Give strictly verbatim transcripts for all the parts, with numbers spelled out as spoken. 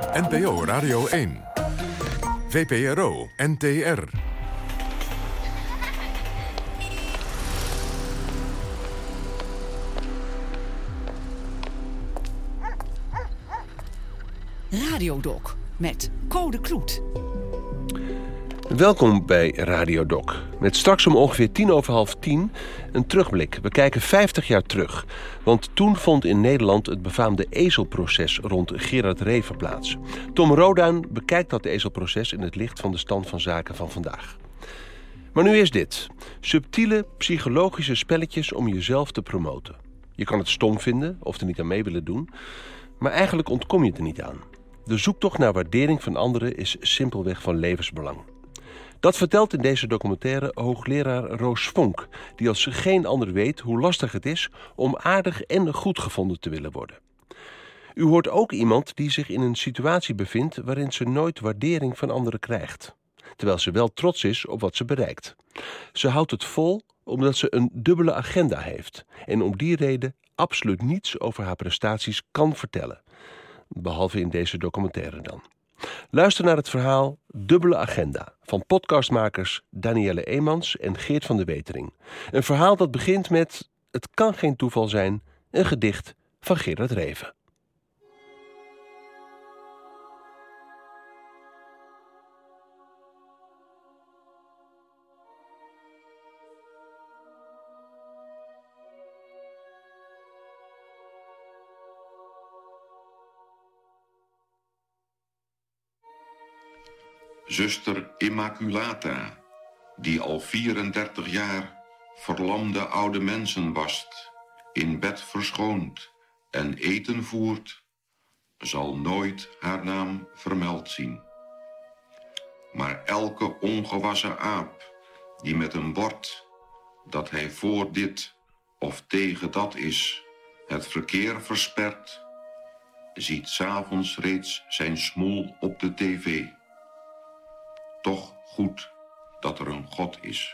N P O Radio één. V P R O N T R. Radiodoc met Code Kloet. Welkom bij Radiodoc. Met straks om ongeveer tien over half tien een terugblik. We kijken vijftig jaar terug. Want toen vond in Nederland het befaamde ezelproces rond Gerard Reven plaats. Tom Roduin bekijkt dat ezelproces in het licht van de stand van zaken van vandaag. Maar nu is dit. Subtiele psychologische spelletjes om jezelf te promoten. Je kan het stom vinden of er niet aan mee willen doen. Maar eigenlijk ontkom je er niet aan. De zoektocht naar waardering van anderen is simpelweg van levensbelang. Dat vertelt in deze documentaire hoogleraar Roos Vonk, die als geen ander weet hoe lastig het is om aardig en goed gevonden te willen worden. U hoort ook iemand die zich in een situatie bevindt waarin ze nooit waardering van anderen krijgt, terwijl ze wel trots is op wat ze bereikt. Ze houdt het vol omdat ze een dubbele agenda heeft en om die reden absoluut niets over haar prestaties kan vertellen. Behalve in deze documentaire dan. Luister naar het verhaal Dubbele Agenda van podcastmakers Danielle Eemans en Geert van de Wetering. Een verhaal dat begint met Het kan geen toeval zijn, een gedicht van Gerard Reven. Zuster Immaculata, die al vierendertig jaar verlamde oude mensen wast, in bed verschoont en eten voert, zal nooit haar naam vermeld zien. Maar elke ongewassen aap, die met een bord, dat hij voor dit of tegen dat is, het verkeer verspert, ziet 's avonds reeds zijn smoel op de tv. Toch goed dat er een God is.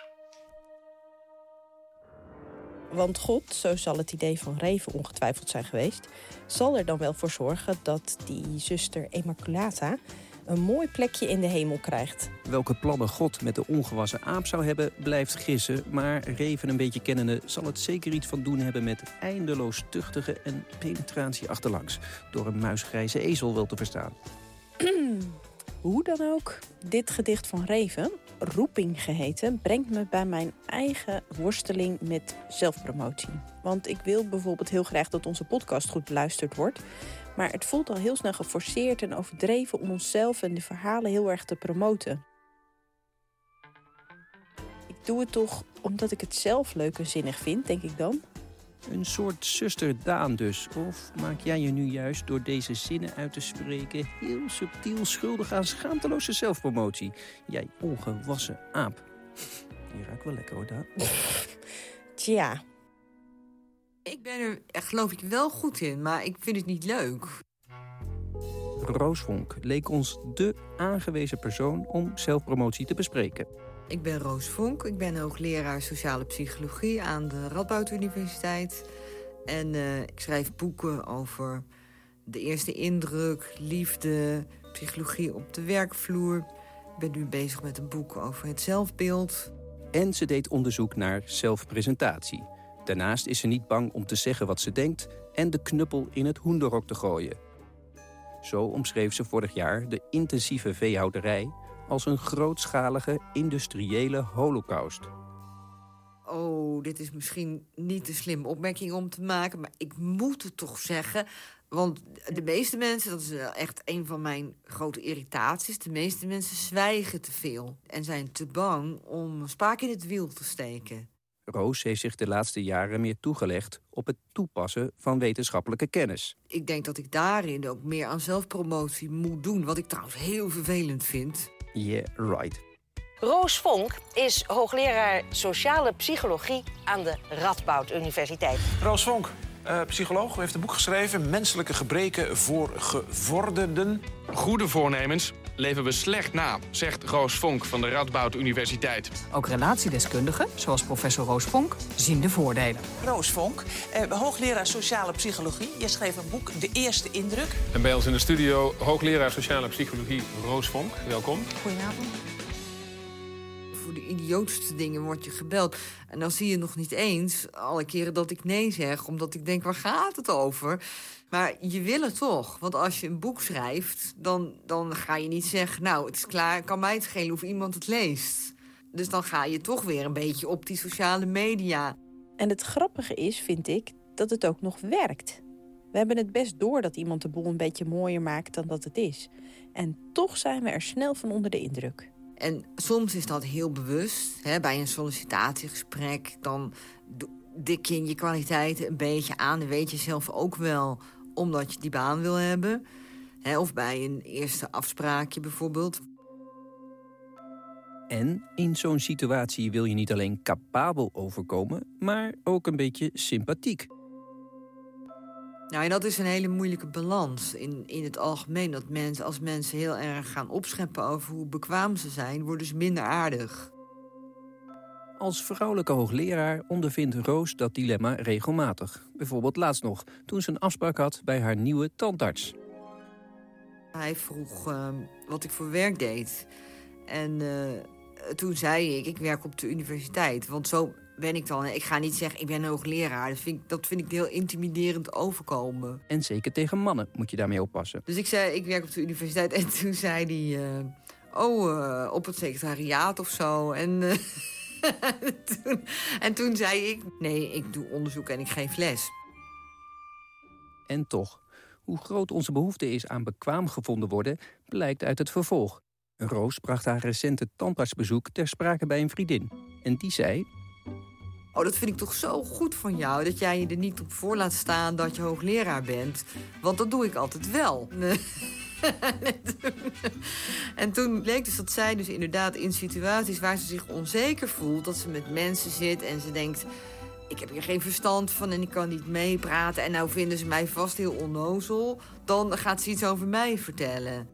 Want God, zo zal het idee van Reven ongetwijfeld zijn geweest, zal er dan wel voor zorgen dat die zuster Immaculata een mooi plekje in de hemel krijgt. Welke plannen God met de ongewassen aap zou hebben, blijft gissen. Maar Reven een beetje kennende zal het zeker iets van doen hebben met eindeloos tuchtige en penetratie achterlangs. Door een muisgrijze ezel wel te verstaan. Hoe dan ook, dit gedicht van Reven, Roeping geheten, brengt me bij mijn eigen worsteling met zelfpromotie. Want ik wil bijvoorbeeld heel graag dat onze podcast goed beluisterd wordt. Maar het voelt al heel snel geforceerd en overdreven om onszelf en de verhalen heel erg te promoten. Ik doe het toch omdat ik het zelf leuk en zinnig vind, denk ik dan. Een soort zuster Daan dus. Of maak jij je nu juist door deze zinnen uit te spreken heel subtiel schuldig aan schaamteloze zelfpromotie? Jij ongewassen aap. Je ruikt wel lekker hoor, Daan. Tja. Ik ben er, geloof ik, wel goed in, maar ik vind het niet leuk. Roos Vonk leek ons dé aangewezen persoon om zelfpromotie te bespreken. Ik ben Roos Vonk, ik ben hoogleraar sociale psychologie aan de Radboud Universiteit. En uh, ik schrijf boeken over de eerste indruk, liefde, psychologie op de werkvloer. Ik ben nu bezig met een boek over het zelfbeeld. En ze deed onderzoek naar zelfpresentatie. Daarnaast is ze niet bang om te zeggen wat ze denkt en de knuppel in het hoenderhok te gooien. Zo omschreef ze vorig jaar de intensieve veehouderij als een grootschalige industriële holocaust. Oh, dit is misschien niet een slimme opmerking om te maken, maar ik moet het toch zeggen. Want de meeste mensen, dat is echt een van mijn grote irritaties, de meeste mensen zwijgen te veel en zijn te bang om een spaak in het wiel te steken. Roos heeft zich de laatste jaren meer toegelegd op het toepassen van wetenschappelijke kennis. Ik denk dat ik daarin ook meer aan zelfpromotie moet doen, wat ik trouwens heel vervelend vind. Yeah, right. Roos Vonk is hoogleraar sociale psychologie aan de Radboud Universiteit. Roos Vonk, uh, psycholoog, u heeft een boek geschreven, Menselijke gebreken voor gevorderden. Goede voornemens leven we slecht na, zegt Roos Vonk van de Radboud Universiteit. Ook relatiedeskundigen, zoals professor Roos Vonk, zien de voordelen. Roos Vonk, eh, hoogleraar sociale psychologie. Je schreef een boek, De Eerste Indruk. En bij ons in de studio hoogleraar sociale psychologie Roos Vonk. Welkom. Goedenavond. Voor de idiootste dingen word je gebeld. En dan zie je nog niet eens alle keren dat ik nee zeg, omdat ik denk, waar gaat het over? Maar je wil het toch. Want als je een boek schrijft, dan, dan ga je niet zeggen, nou, het is klaar, kan mij het schelen of iemand het leest. Dus dan ga je toch weer een beetje op die sociale media. En het grappige is, vind ik, dat het ook nog werkt. We hebben het best door dat iemand de boel een beetje mooier maakt dan dat het is. En toch zijn we er snel van onder de indruk. En soms is dat heel bewust. Hè, bij een sollicitatiegesprek, dan dik je je kwaliteiten een beetje aan. Dan weet je zelf ook wel, omdat je die baan wil hebben. Hè, of bij een eerste afspraakje bijvoorbeeld. En in zo'n situatie wil je niet alleen capabel overkomen, maar ook een beetje sympathiek. Nou, en dat is een hele moeilijke balans in, in het algemeen. Dat mensen, als mensen heel erg gaan opscheppen over hoe bekwaam ze zijn, worden ze minder aardig. Als vrouwelijke hoogleraar ondervindt Roos dat dilemma regelmatig. Bijvoorbeeld laatst nog, toen ze een afspraak had bij haar nieuwe tandarts. Hij vroeg uh, wat ik voor werk deed. En uh, toen zei ik, ik werk op de universiteit. Want zo ben ik dan. Ik ga niet zeggen, ik ben een hoogleraar. Dat vind ik, dat vind ik heel intimiderend overkomen. En zeker tegen mannen moet je daarmee oppassen. Dus ik zei, ik werk op de universiteit. En toen zei hij, uh, oh, uh, op het secretariaat of zo. En, uh, toen, en toen zei ik, nee, ik doe onderzoek en ik geef les. En toch, hoe groot onze behoefte is aan bekwaam gevonden worden, blijkt uit het vervolg. Roos bracht haar recente tandartsbezoek ter sprake bij een vriendin. En die zei, oh, dat vind ik toch zo goed van jou, dat jij je er niet op voor laat staan dat je hoogleraar bent. Want dat doe ik altijd wel. en, toen, en toen bleek dus dat zij dus inderdaad in situaties waar ze zich onzeker voelt, dat ze met mensen zit en ze denkt, ik heb hier geen verstand van en ik kan niet meepraten en nou vinden ze mij vast heel onnozel, dan gaat ze iets over mij vertellen.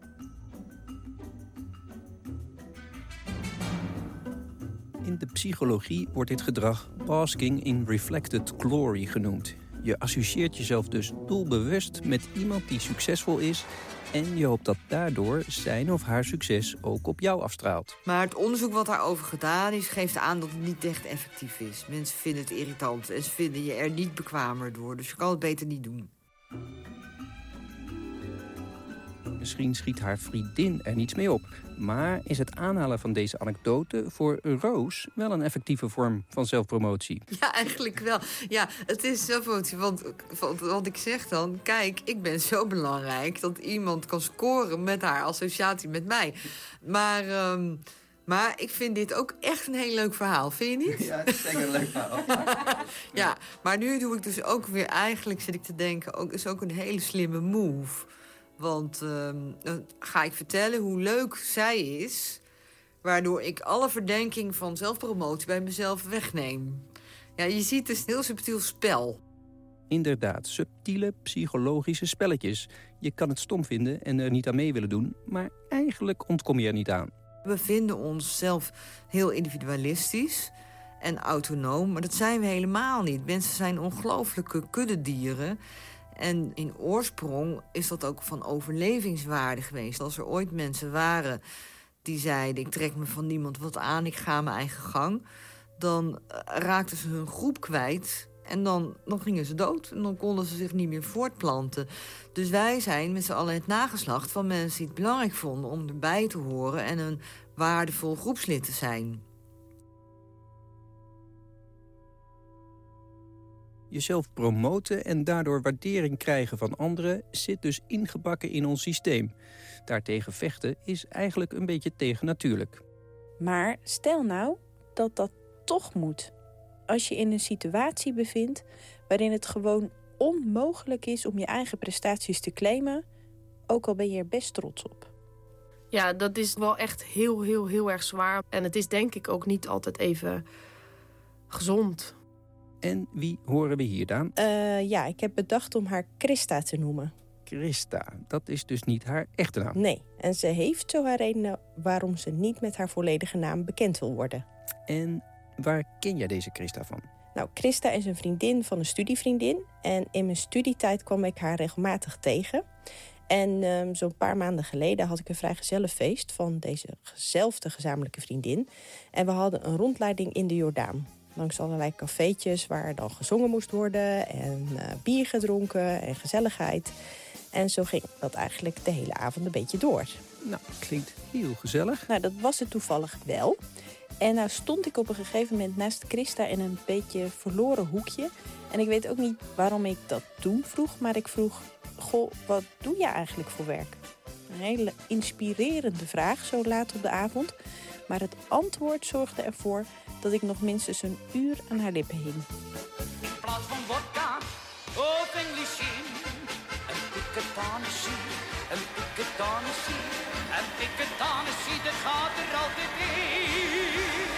In de psychologie wordt dit gedrag basking in reflected glory genoemd. Je associeert jezelf dus doelbewust met iemand die succesvol is en je hoopt dat daardoor zijn of haar succes ook op jou afstraalt. Maar het onderzoek wat daarover gedaan is, geeft aan dat het niet echt effectief is. Mensen vinden het irritant en ze vinden je er niet bekwamer door. Dus je kan het beter niet doen. Misschien schiet haar vriendin er niets mee op. Maar is het aanhalen van deze anekdote voor Roos wel een effectieve vorm van zelfpromotie? Ja, eigenlijk wel. Ja, het is zelfpromotie. Want, want, want ik zeg dan, kijk, ik ben zo belangrijk dat iemand kan scoren met haar associatie met mij. Maar, um, maar ik vind dit ook echt een heel leuk verhaal. Vind je niet? Ja, het is zeker een leuk verhaal. Ja, maar nu doe ik dus ook weer, eigenlijk zit ik te denken, ook, is ook een hele slimme move. Want uh, dan ga ik vertellen hoe leuk zij is, waardoor ik alle verdenking van zelfpromotie bij mezelf wegneem. Ja, je ziet dus een heel subtiel spel. Inderdaad, subtiele psychologische spelletjes. Je kan het stom vinden en er niet aan mee willen doen, maar eigenlijk ontkom je er niet aan. We vinden onszelf heel individualistisch en autonoom, maar dat zijn we helemaal niet. Mensen zijn ongelooflijke kuddedieren. En in oorsprong is dat ook van overlevingswaarde geweest. Als er ooit mensen waren die zeiden, ik trek me van niemand wat aan, ik ga mijn eigen gang, dan raakten ze hun groep kwijt en dan, dan gingen ze dood. En dan konden ze zich niet meer voortplanten. Dus wij zijn met z'n allen het nageslacht van mensen die het belangrijk vonden om erbij te horen en een waardevol groepslid te zijn. Jezelf promoten en daardoor waardering krijgen van anderen zit dus ingebakken in ons systeem. Daartegen vechten is eigenlijk een beetje tegennatuurlijk. Maar stel nou dat dat toch moet. Als je in een situatie bevindt waarin het gewoon onmogelijk is om je eigen prestaties te claimen, ook al ben je er best trots op. Ja, dat is wel echt heel, heel, heel erg zwaar. En het is denk ik ook niet altijd even gezond. En wie horen we hier dan? Uh, ja, ik heb bedacht om haar Christa te noemen. Christa, dat is dus niet haar echte naam. Nee, en ze heeft zo haar redenen waarom ze niet met haar volledige naam bekend wil worden. En waar ken jij deze Christa van? Nou, Christa is een vriendin van een studievriendin. En in mijn studietijd kwam ik haar regelmatig tegen. En um, zo'n paar maanden geleden had ik een vrijgezellenfeest van dezezelfde gezamenlijke vriendin. En we hadden een rondleiding in de Jordaan. Langs allerlei cafeetjes waar dan gezongen moest worden en uh, bier gedronken en gezelligheid. En zo ging dat eigenlijk de hele avond een beetje door. Nou, klinkt heel gezellig. Nou, dat was het toevallig wel. En nou stond ik op een gegeven moment naast Christa in een beetje verloren hoekje. En ik weet ook niet waarom ik dat toen vroeg, maar ik vroeg... Goh, wat doe je eigenlijk voor werk? Een hele inspirerende vraag zo laat op de avond. Maar het antwoord zorgde ervoor dat ik nog minstens een uur aan haar lippen hing. In plaats van vodka of Englishin, een piketanissie, een piketanissie, een piketanissie, dat gaat er altijd in.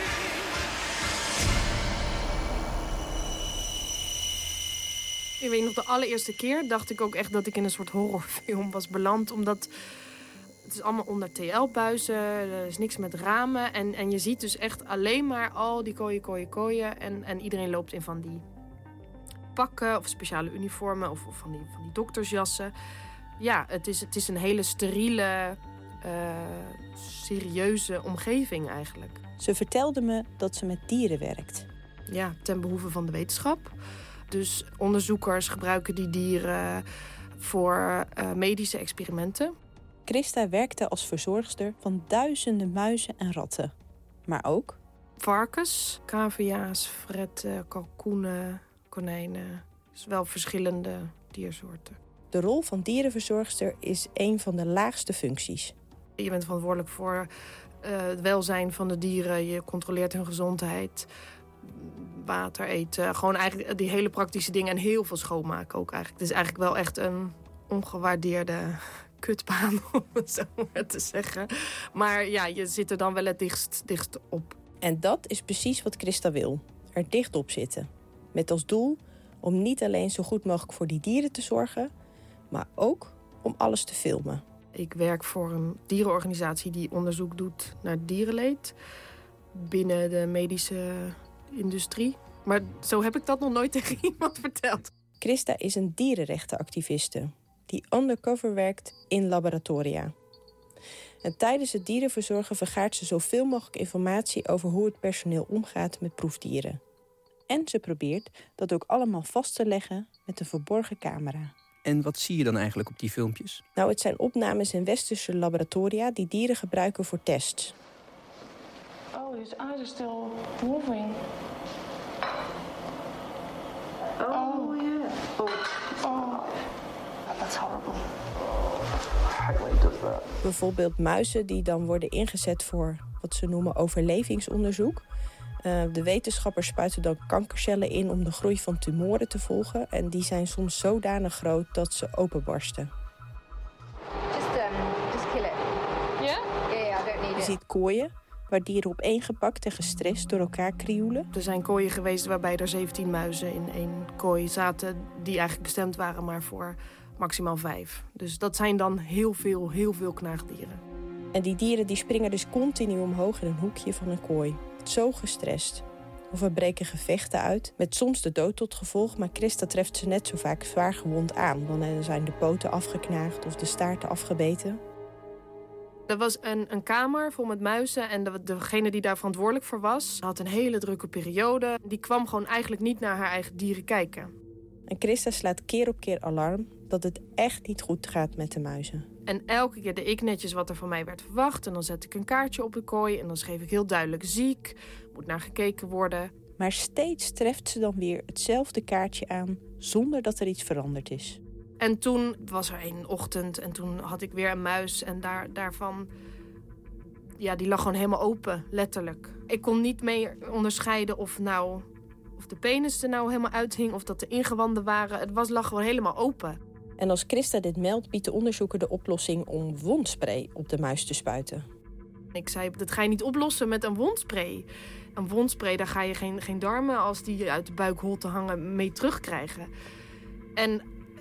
Ik weet nog, de allereerste keer dacht ik ook echt dat ik in een soort horrorfilm was beland. Omdat het is allemaal onder T L-buizen, er is niks met ramen. En, en je ziet dus echt alleen maar al die kooien, kooien, kooien. En, en iedereen loopt in van die pakken of speciale uniformen of, of van, die, van die doktersjassen. Ja, het is, het is een hele steriele, uh, serieuze omgeving eigenlijk. Ze vertelde me dat ze met dieren werkt. Ja, ten behoeve van de wetenschap. Dus onderzoekers gebruiken die dieren voor uh, medische experimenten. Christa werkte als verzorgster van duizenden muizen en ratten. Maar ook varkens, cavia's, fretten, kalkoenen, konijnen. Dus wel verschillende diersoorten. De rol van dierenverzorgster is een van de laagste functies. Je bent verantwoordelijk voor uh, het welzijn van de dieren. Je controleert hun gezondheid. Water eten, gewoon eigenlijk die hele praktische dingen en heel veel schoonmaken ook eigenlijk. Het is eigenlijk wel echt een ongewaardeerde kutbaan, om het zo maar te zeggen. Maar ja, je zit er dan wel het dichtst, dichtst op. En dat is precies wat Christa wil. Er dicht op zitten. Met als doel om niet alleen zo goed mogelijk voor die dieren te zorgen, maar ook om alles te filmen. Ik werk voor een dierenorganisatie die onderzoek doet naar dierenleed binnen de medische industrie. Maar zo heb ik dat nog nooit tegen iemand verteld. Christa is een dierenrechtenactiviste die undercover werkt in laboratoria. En tijdens het dierenverzorgen vergaart ze zoveel mogelijk informatie over hoe het personeel omgaat met proefdieren. En ze probeert dat ook allemaal vast te leggen met een verborgen camera. En wat zie je dan eigenlijk op die filmpjes? Nou, het zijn opnames in westerse laboratoria die dieren gebruiken voor tests. Oh, his eyes are still moving. Oh, yeah. Oh, oh. That's horrible. Bijvoorbeeld muizen die dan worden ingezet voor wat ze noemen overlevingsonderzoek. Uh, de wetenschappers spuiten dan kankercellen in om de groei van tumoren te volgen. En die zijn soms zodanig groot dat ze openbarsten. Just, um, just kill it. Yeah? Yeah, yeah, I don't need Je it. ziet kooien waar dieren opeengepakt en gestrest door elkaar krioelen. Er zijn kooien geweest waarbij er zeventien muizen in één kooi zaten die eigenlijk bestemd waren maar voor maximaal vijf. Dus dat zijn dan heel veel, heel veel knaagdieren. En die dieren die springen dus continu omhoog in een hoekje van een kooi. Zo gestrest. Of er breken gevechten uit, met soms de dood tot gevolg, maar Christa treft ze net zo vaak zwaar gewond aan. Dan zijn de poten afgeknaagd of de staarten afgebeten. Er was een, een kamer vol met muizen en de, degene die daar verantwoordelijk voor was had een hele drukke periode. Die kwam gewoon eigenlijk niet naar haar eigen dieren kijken. En Christa slaat keer op keer alarm dat het echt niet goed gaat met de muizen. En elke keer deed ik netjes wat er van mij werd verwacht. En dan zet ik een kaartje op de kooi en dan schreef ik heel duidelijk ziek. Moet naar gekeken worden. Maar steeds treft ze dan weer hetzelfde kaartje aan zonder dat er iets veranderd is. En toen was er een ochtend en toen had ik weer een muis. En daar, daarvan, ja, die lag gewoon helemaal open, letterlijk. Ik kon niet meer onderscheiden of nou, of de penis er nou helemaal uithing of dat de ingewanden waren. Het was, lag gewoon helemaal open. En als Christa dit meldt, biedt de onderzoeker de oplossing om wondspray op de muis te spuiten. Ik zei, dat ga je niet oplossen met een wondspray. Een wondspray, daar ga je geen, geen darmen als die uit de buikholte hangen mee terugkrijgen. En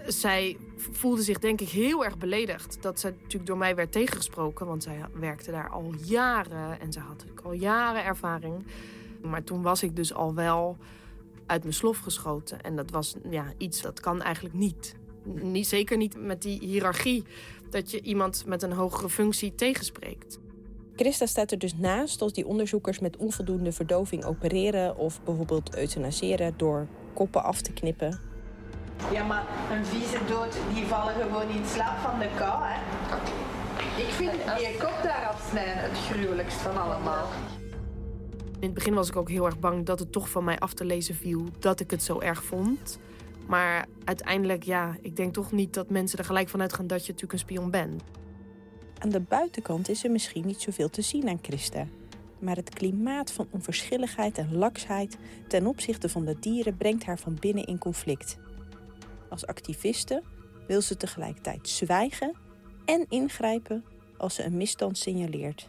zij voelde zich denk ik heel erg beledigd. Dat ze natuurlijk door mij werd tegengesproken. Want zij werkte daar al jaren. En ze had natuurlijk al jaren ervaring. Maar toen was ik dus al wel uit mijn slof geschoten. En dat was ja, iets dat kan eigenlijk niet. niet. Zeker niet met die hiërarchie. Dat je iemand met een hogere functie tegenspreekt. Christa staat er dus naast als die onderzoekers met onvoldoende verdoving opereren... of bijvoorbeeld euthanaseren door koppen af te knippen. Ja, maar een vieze dood, die vallen gewoon in slaap van de kou, hè. Ik vind die kop daar afsnijden het gruwelijkst van allemaal. In het begin was ik ook heel erg bang dat het toch van mij af te lezen viel... dat ik het zo erg vond. Maar uiteindelijk, ja, ik denk toch niet dat mensen er gelijk vanuit gaan... dat je natuurlijk een spion bent. Aan de buitenkant is er misschien niet zoveel te zien aan Christa. Maar het klimaat van onverschilligheid en laksheid ten opzichte van de dieren brengt haar van binnen in conflict. Als activiste wil ze tegelijkertijd zwijgen en ingrijpen als ze een misstand signaleert.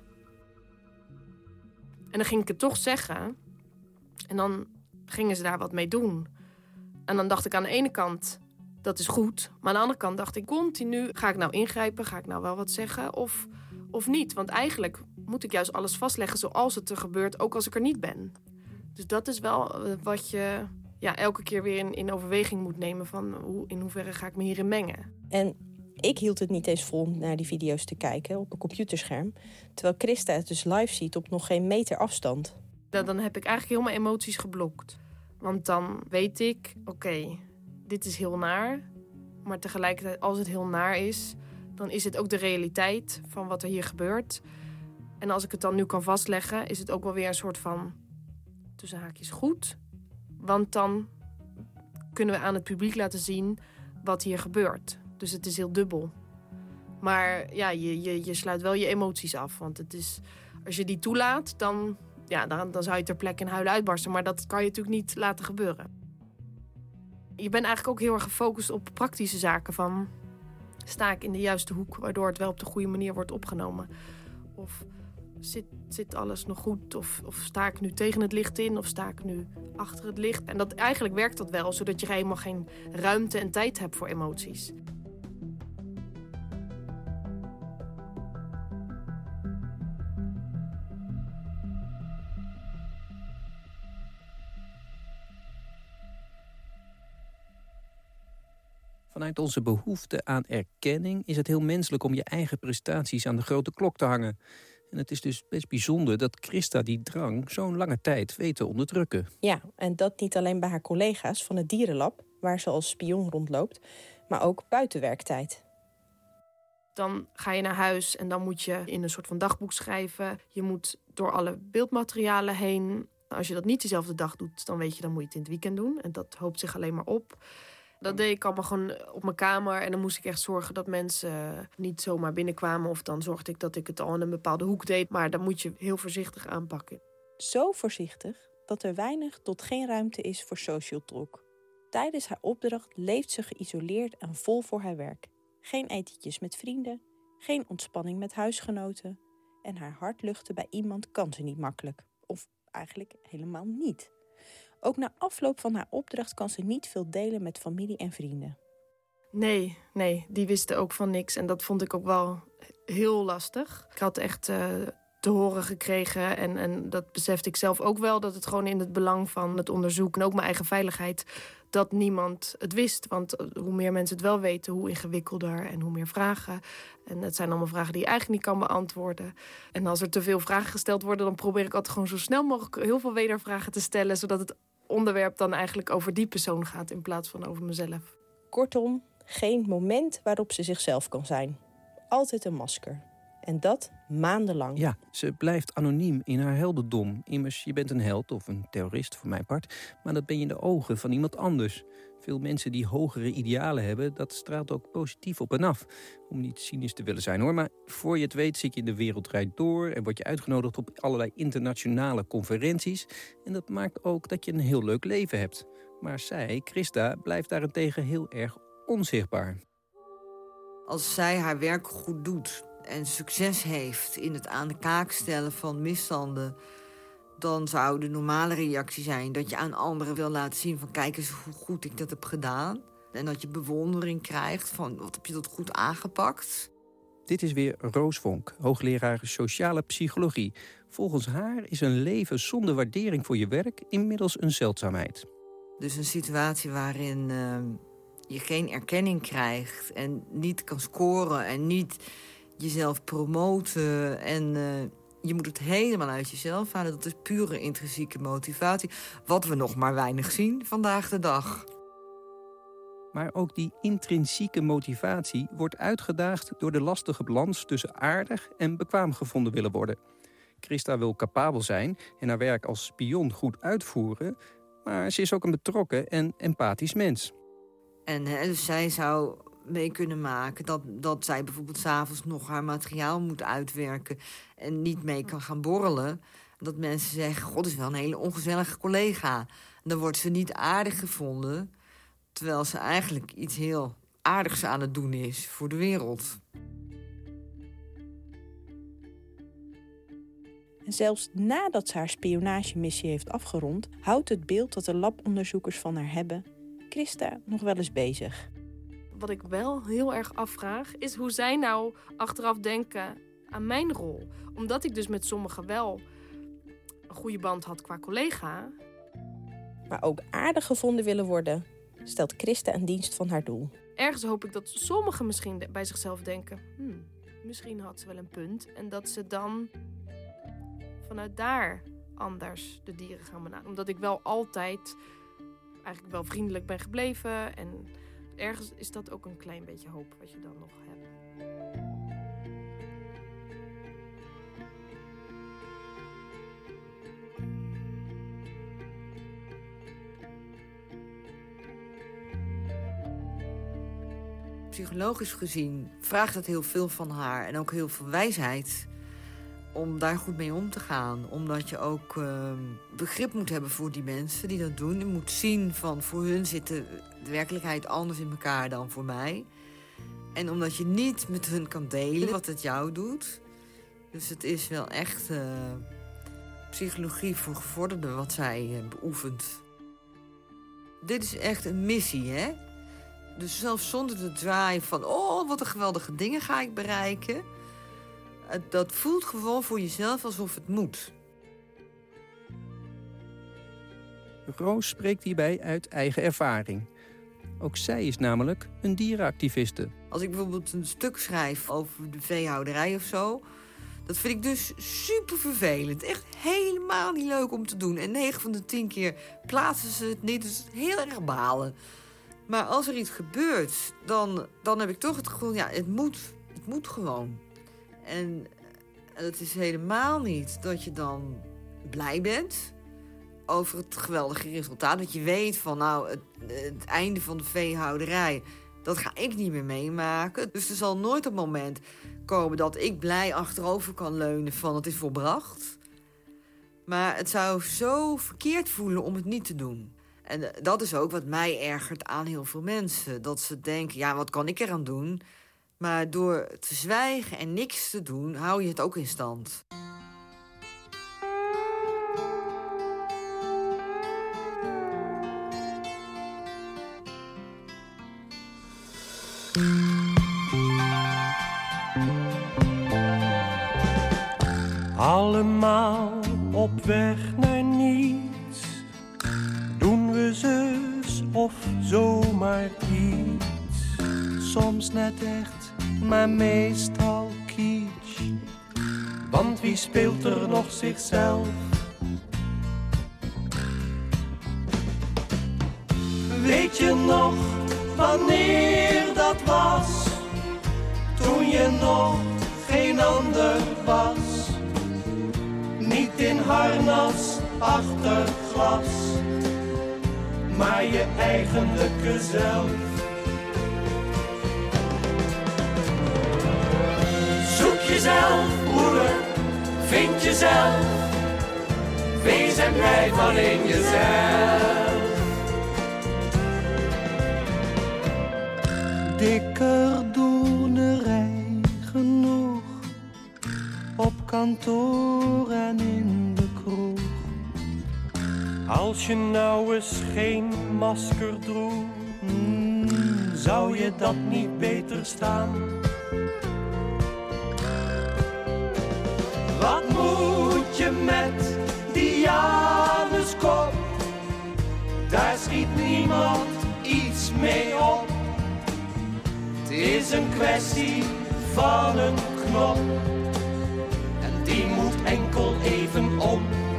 En dan ging ik het toch zeggen. En dan gingen ze daar wat mee doen. En dan dacht ik aan de ene kant, dat is goed. Maar aan de andere kant dacht ik continu, ga ik nou ingrijpen? Ga ik nou wel wat zeggen? Of, of niet? Want eigenlijk moet ik juist alles vastleggen zoals het er gebeurt, ook als ik er niet ben. Dus dat is wel uh, wat je ja, elke keer weer in, in overweging moet nemen van hoe, in hoeverre ga ik me hierin mengen. En ik hield het niet eens vol om naar die video's te kijken op een computerscherm. Terwijl Christa het dus live ziet op nog geen meter afstand. Dan, dan heb ik eigenlijk heel mijn emoties geblokt. Want dan weet ik, oké, okay, dit is heel naar. Maar tegelijkertijd, als het heel naar is, dan is het ook de realiteit van wat er hier gebeurt. En als ik het dan nu kan vastleggen, is het ook wel weer een soort van tussen haakjes goed. Want dan kunnen we aan het publiek laten zien wat hier gebeurt. Dus het is heel dubbel. Maar ja, je, je, je sluit wel je emoties af. Want het is, als je die toelaat, dan, ja, dan, dan zou je ter plekke in huilen uitbarsten. Maar dat kan je natuurlijk niet laten gebeuren. Je bent eigenlijk ook heel erg gefocust op praktische zaken. Van, sta ik in de juiste hoek, waardoor het wel op de goede manier wordt opgenomen? Of zit, zit alles nog goed? Of, of sta ik nu tegen het licht in? Of sta ik nu achter het licht? En dat, eigenlijk werkt dat wel, zodat je helemaal geen ruimte en tijd hebt voor emoties. Vanuit onze behoefte aan erkenning is het heel menselijk om je eigen prestaties aan de grote klok te hangen. En het is dus best bijzonder dat Christa die drang zo'n lange tijd weet te onderdrukken. Ja, en dat niet alleen bij haar collega's van het dierenlab, waar ze als spion rondloopt, maar ook buiten werktijd. Dan ga je naar huis en dan moet je in een soort van dagboek schrijven. Je moet door alle beeldmaterialen heen. Als je dat niet dezelfde dag doet, dan weet je, dan moet je het in het weekend doen. En dat hoopt zich alleen maar op. Dat deed ik allemaal gewoon op mijn kamer. En dan moest ik echt zorgen dat mensen niet zomaar binnenkwamen. Of dan zorgde ik dat ik het al in een bepaalde hoek deed. Maar dan moet je heel voorzichtig aanpakken. Zo voorzichtig dat er weinig tot geen ruimte is voor social talk. Tijdens haar opdracht leeft ze geïsoleerd en vol voor haar werk. Geen etentjes met vrienden, geen ontspanning met huisgenoten. En haar hart luchten bij iemand kan ze niet makkelijk. Of eigenlijk helemaal niet. Ook na afloop van haar opdracht kan ze niet veel delen met familie en vrienden. Nee, nee, die wisten ook van niks. En dat vond ik ook wel heel lastig. Ik had echt uh, te horen gekregen, en, en dat besefte ik zelf ook wel, dat het gewoon in het belang van het onderzoek en ook mijn eigen veiligheid, dat niemand het wist. Want hoe meer mensen het wel weten, hoe ingewikkelder en hoe meer vragen. En het zijn allemaal vragen die je eigenlijk niet kan beantwoorden. En als er te veel vragen gesteld worden, dan probeer ik altijd gewoon zo snel mogelijk heel veel wedervragen te stellen, zodat het onderwerp dan eigenlijk over die persoon gaat in plaats van over mezelf. Kortom, geen moment waarop ze zichzelf kan zijn. Altijd een masker. En dat maandenlang. Ja, ze blijft anoniem in haar heldendom. Immers, je bent een held of een terrorist voor mijn part, maar dat ben je in de ogen van iemand anders. Veel mensen die hogere idealen hebben, dat straalt ook positief op en af. Om niet cynisch te willen zijn hoor, maar voor je het weet zit je in de wereld rijdt door en word je uitgenodigd op allerlei internationale conferenties. En dat maakt ook dat je een heel leuk leven hebt. Maar zij, Christa, blijft daarentegen heel erg onzichtbaar. Als zij haar werk goed doet en succes heeft in het aan de kaak stellen van misstanden, dan zou de normale reactie zijn dat je aan anderen wil laten zien van kijk eens hoe goed ik dat heb gedaan. En dat je bewondering krijgt van wat heb je dat goed aangepakt. Dit is weer Roos Vonk, hoogleraar sociale psychologie. Volgens haar is een leven zonder waardering voor je werk inmiddels een zeldzaamheid. Dus een situatie waarin uh, je geen erkenning krijgt en niet kan scoren en niet jezelf promoten en uh, je moet het helemaal uit jezelf halen. Dat is pure intrinsieke motivatie, wat we nog maar weinig zien vandaag de dag. Maar ook die intrinsieke motivatie wordt uitgedaagd door de lastige balans tussen aardig en bekwaam gevonden willen worden. Christa wil capabel zijn en haar werk als spion goed uitvoeren, maar ze is ook een betrokken en empathisch mens. En hè, dus zij zou mee kunnen maken dat, dat zij bijvoorbeeld 's avonds nog haar materiaal moet uitwerken en niet mee kan gaan borrelen. Dat mensen zeggen, god, dat is wel een hele ongezellige collega. En dan wordt ze niet aardig gevonden, terwijl ze eigenlijk iets heel aardigs aan het doen is voor de wereld. En zelfs nadat ze haar spionagemissie heeft afgerond, houdt het beeld dat de labonderzoekers van haar hebben Christa nog wel eens bezig. Wat ik wel heel erg afvraag, is hoe zij nou achteraf denken aan mijn rol. Omdat ik dus met sommigen wel een goede band had qua collega. Maar ook aardig gevonden willen worden, stelt Christa een dienst van haar doel. Ergens hoop ik dat sommigen misschien bij zichzelf denken, hmm, misschien had ze wel een punt. En dat ze dan vanuit daar anders de dieren gaan benaderen. Omdat ik wel altijd eigenlijk wel vriendelijk ben gebleven. En ergens is dat ook een klein beetje hoop wat je dan nog hebt. Psychologisch gezien vraagt het heel veel van haar en ook heel veel wijsheid om daar goed mee om te gaan. Omdat je ook uh, begrip moet hebben voor die mensen die dat doen. Je moet zien van voor hun zit de, de werkelijkheid anders in elkaar dan voor mij. En omdat je niet met hun kan delen wat het jou doet. Dus het is wel echt uh, psychologie voor gevorderden wat zij uh, beoefent. Dit is echt een missie, hè? Dus zelfs zonder te draaien van, oh, wat een geweldige dingen ga ik bereiken. Dat voelt gewoon voor jezelf alsof het moet. Roos spreekt hierbij uit eigen ervaring. Ook zij is namelijk een dierenactiviste. Als ik bijvoorbeeld een stuk schrijf over de veehouderij of zo, dat vind ik dus super vervelend. Echt helemaal niet leuk om te doen. En negen van de tien keer plaatsen ze het niet, dus heel erg balen. Maar als er iets gebeurt, dan, dan heb ik toch het gevoel, ja, het moet, het moet gewoon. En het is helemaal niet dat je dan blij bent over het geweldige resultaat. Dat je weet van, nou, het, het einde van de veehouderij, dat ga ik niet meer meemaken. Dus er zal nooit een moment komen dat ik blij achterover kan leunen van het is volbracht. Maar het zou zo verkeerd voelen om het niet te doen. En dat is ook wat mij ergert aan heel veel mensen. Dat ze denken, ja, wat kan ik eraan doen? Maar door te zwijgen en niks te doen, hou je het ook in stand. Allemaal op weg naar niets. Doen we zus of zomaar iets. Soms net echt, maar meestal kitsch. Want wie speelt er nog zichzelf? Weet je nog wanneer dat was? Toen je nog geen ander was. Niet in harnas achter glas, maar je eigenlijke zelf. Zoek jezelf, broeder, vind jezelf. Wees en blijf alleen jezelf. Dikker doenerij genoeg, op kantoor en in de kroeg. Als je nou eens geen masker droeg, mm, zou je dat niet beter staan? Wat moet je met die Januskop? Daar schiet niemand iets mee op. Het is een kwestie van een knop. En die moet enkel even om.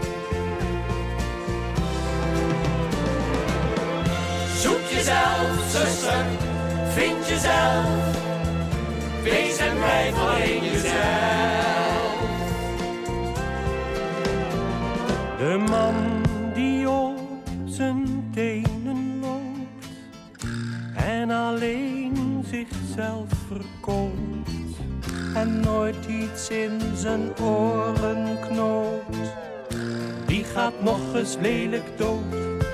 Zoek jezelf, zuster, vind jezelf. Wees en blijf alleen jezelf. De man die op zijn tenen loopt en alleen zichzelf verkoopt en nooit iets in zijn oren knoopt, die gaat nog eens lelijk dood.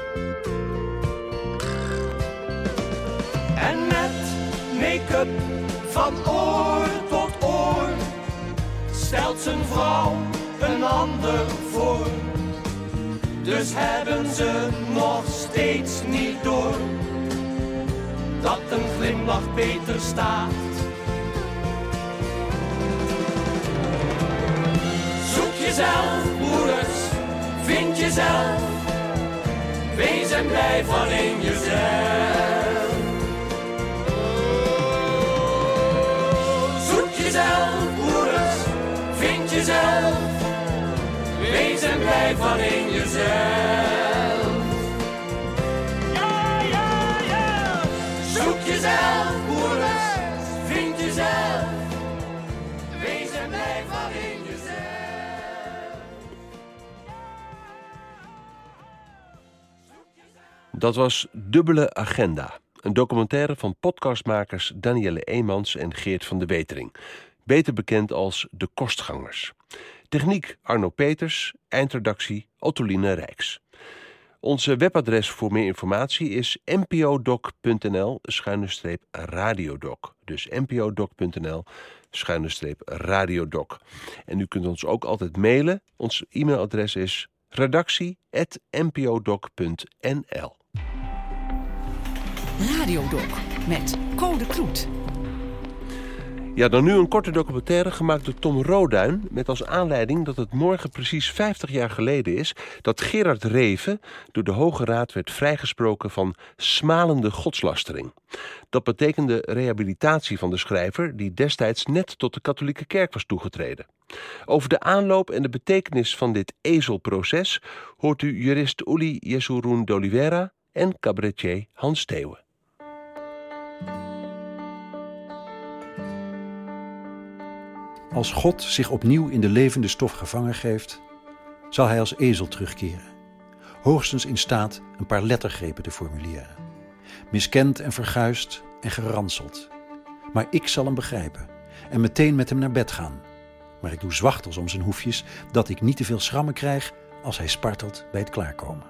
En met make-up van oor tot oor stelt zijn vrouw een ander voor. Dus hebben ze nog steeds niet door dat een glimlach beter staat. Zoek jezelf, broeders, vind jezelf. Wees en blijf alleen jezelf. Zoek jezelf, broeders, vind jezelf. Wees en blijf alleen jezelf. Ja, ja, ja. Zoek jezelf, broeders, vind jezelf. Wees en blijf alleen jezelf. Dat was Dubbele Agenda. Een documentaire van podcastmakers Danielle Eemans en Geert van de Wetering. Beter bekend als De Kostgangers. Techniek Arno Peters, eindredactie Ottoline Rijks. Onze webadres voor meer informatie is npodoc.nl schuine streep radiodoc. Dus npodoc.nl schuine streep radiodoc. En u kunt ons ook altijd mailen. Ons e-mailadres is redactie at npodoc punt n l. Radiodoc met Code Kloet. Ja, dan nu een korte documentaire gemaakt door Tom Roduin, met als aanleiding dat het morgen precies vijftig jaar geleden is dat Gerard Reven door de Hoge Raad werd vrijgesproken van smalende godslastering. Dat betekende rehabilitatie van de schrijver die destijds net tot de katholieke kerk was toegetreden. Over de aanloop en de betekenis van dit ezelproces hoort u jurist Uli Yesurun de Oliveira en cabaretier Hans Theeuwen. Als God zich opnieuw in de levende stof gevangen geeft, zal hij als ezel terugkeren. Hoogstens in staat een paar lettergrepen te formuleren. Miskend en verguisd en geranseld. Maar ik zal hem begrijpen en meteen met hem naar bed gaan. Maar ik doe zwachtels om zijn hoefjes dat ik niet te veel schrammen krijg als hij spartelt bij het klaarkomen.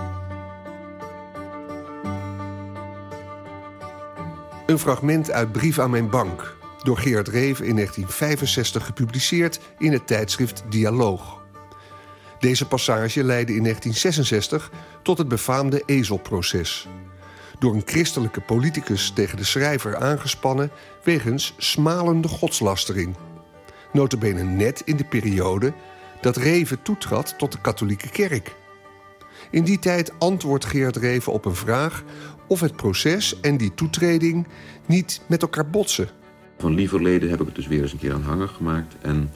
Een fragment uit Brief aan mijn bank. Door Gerard Reven in negentien vijfenzestig gepubliceerd in het tijdschrift Dialoog. Deze passage leidde in negentien zesenzestig tot het befaamde ezelproces. Door een christelijke politicus tegen de schrijver aangespannen wegens smalende godslastering. Nota bene net in de periode dat Reven toetrad tot de katholieke kerk. In die tijd antwoordt Gerard Reven op een vraag of het proces en die toetreding niet met elkaar botsen. Van lieverlede heb ik het dus weer eens een keer aanhangig gemaakt. En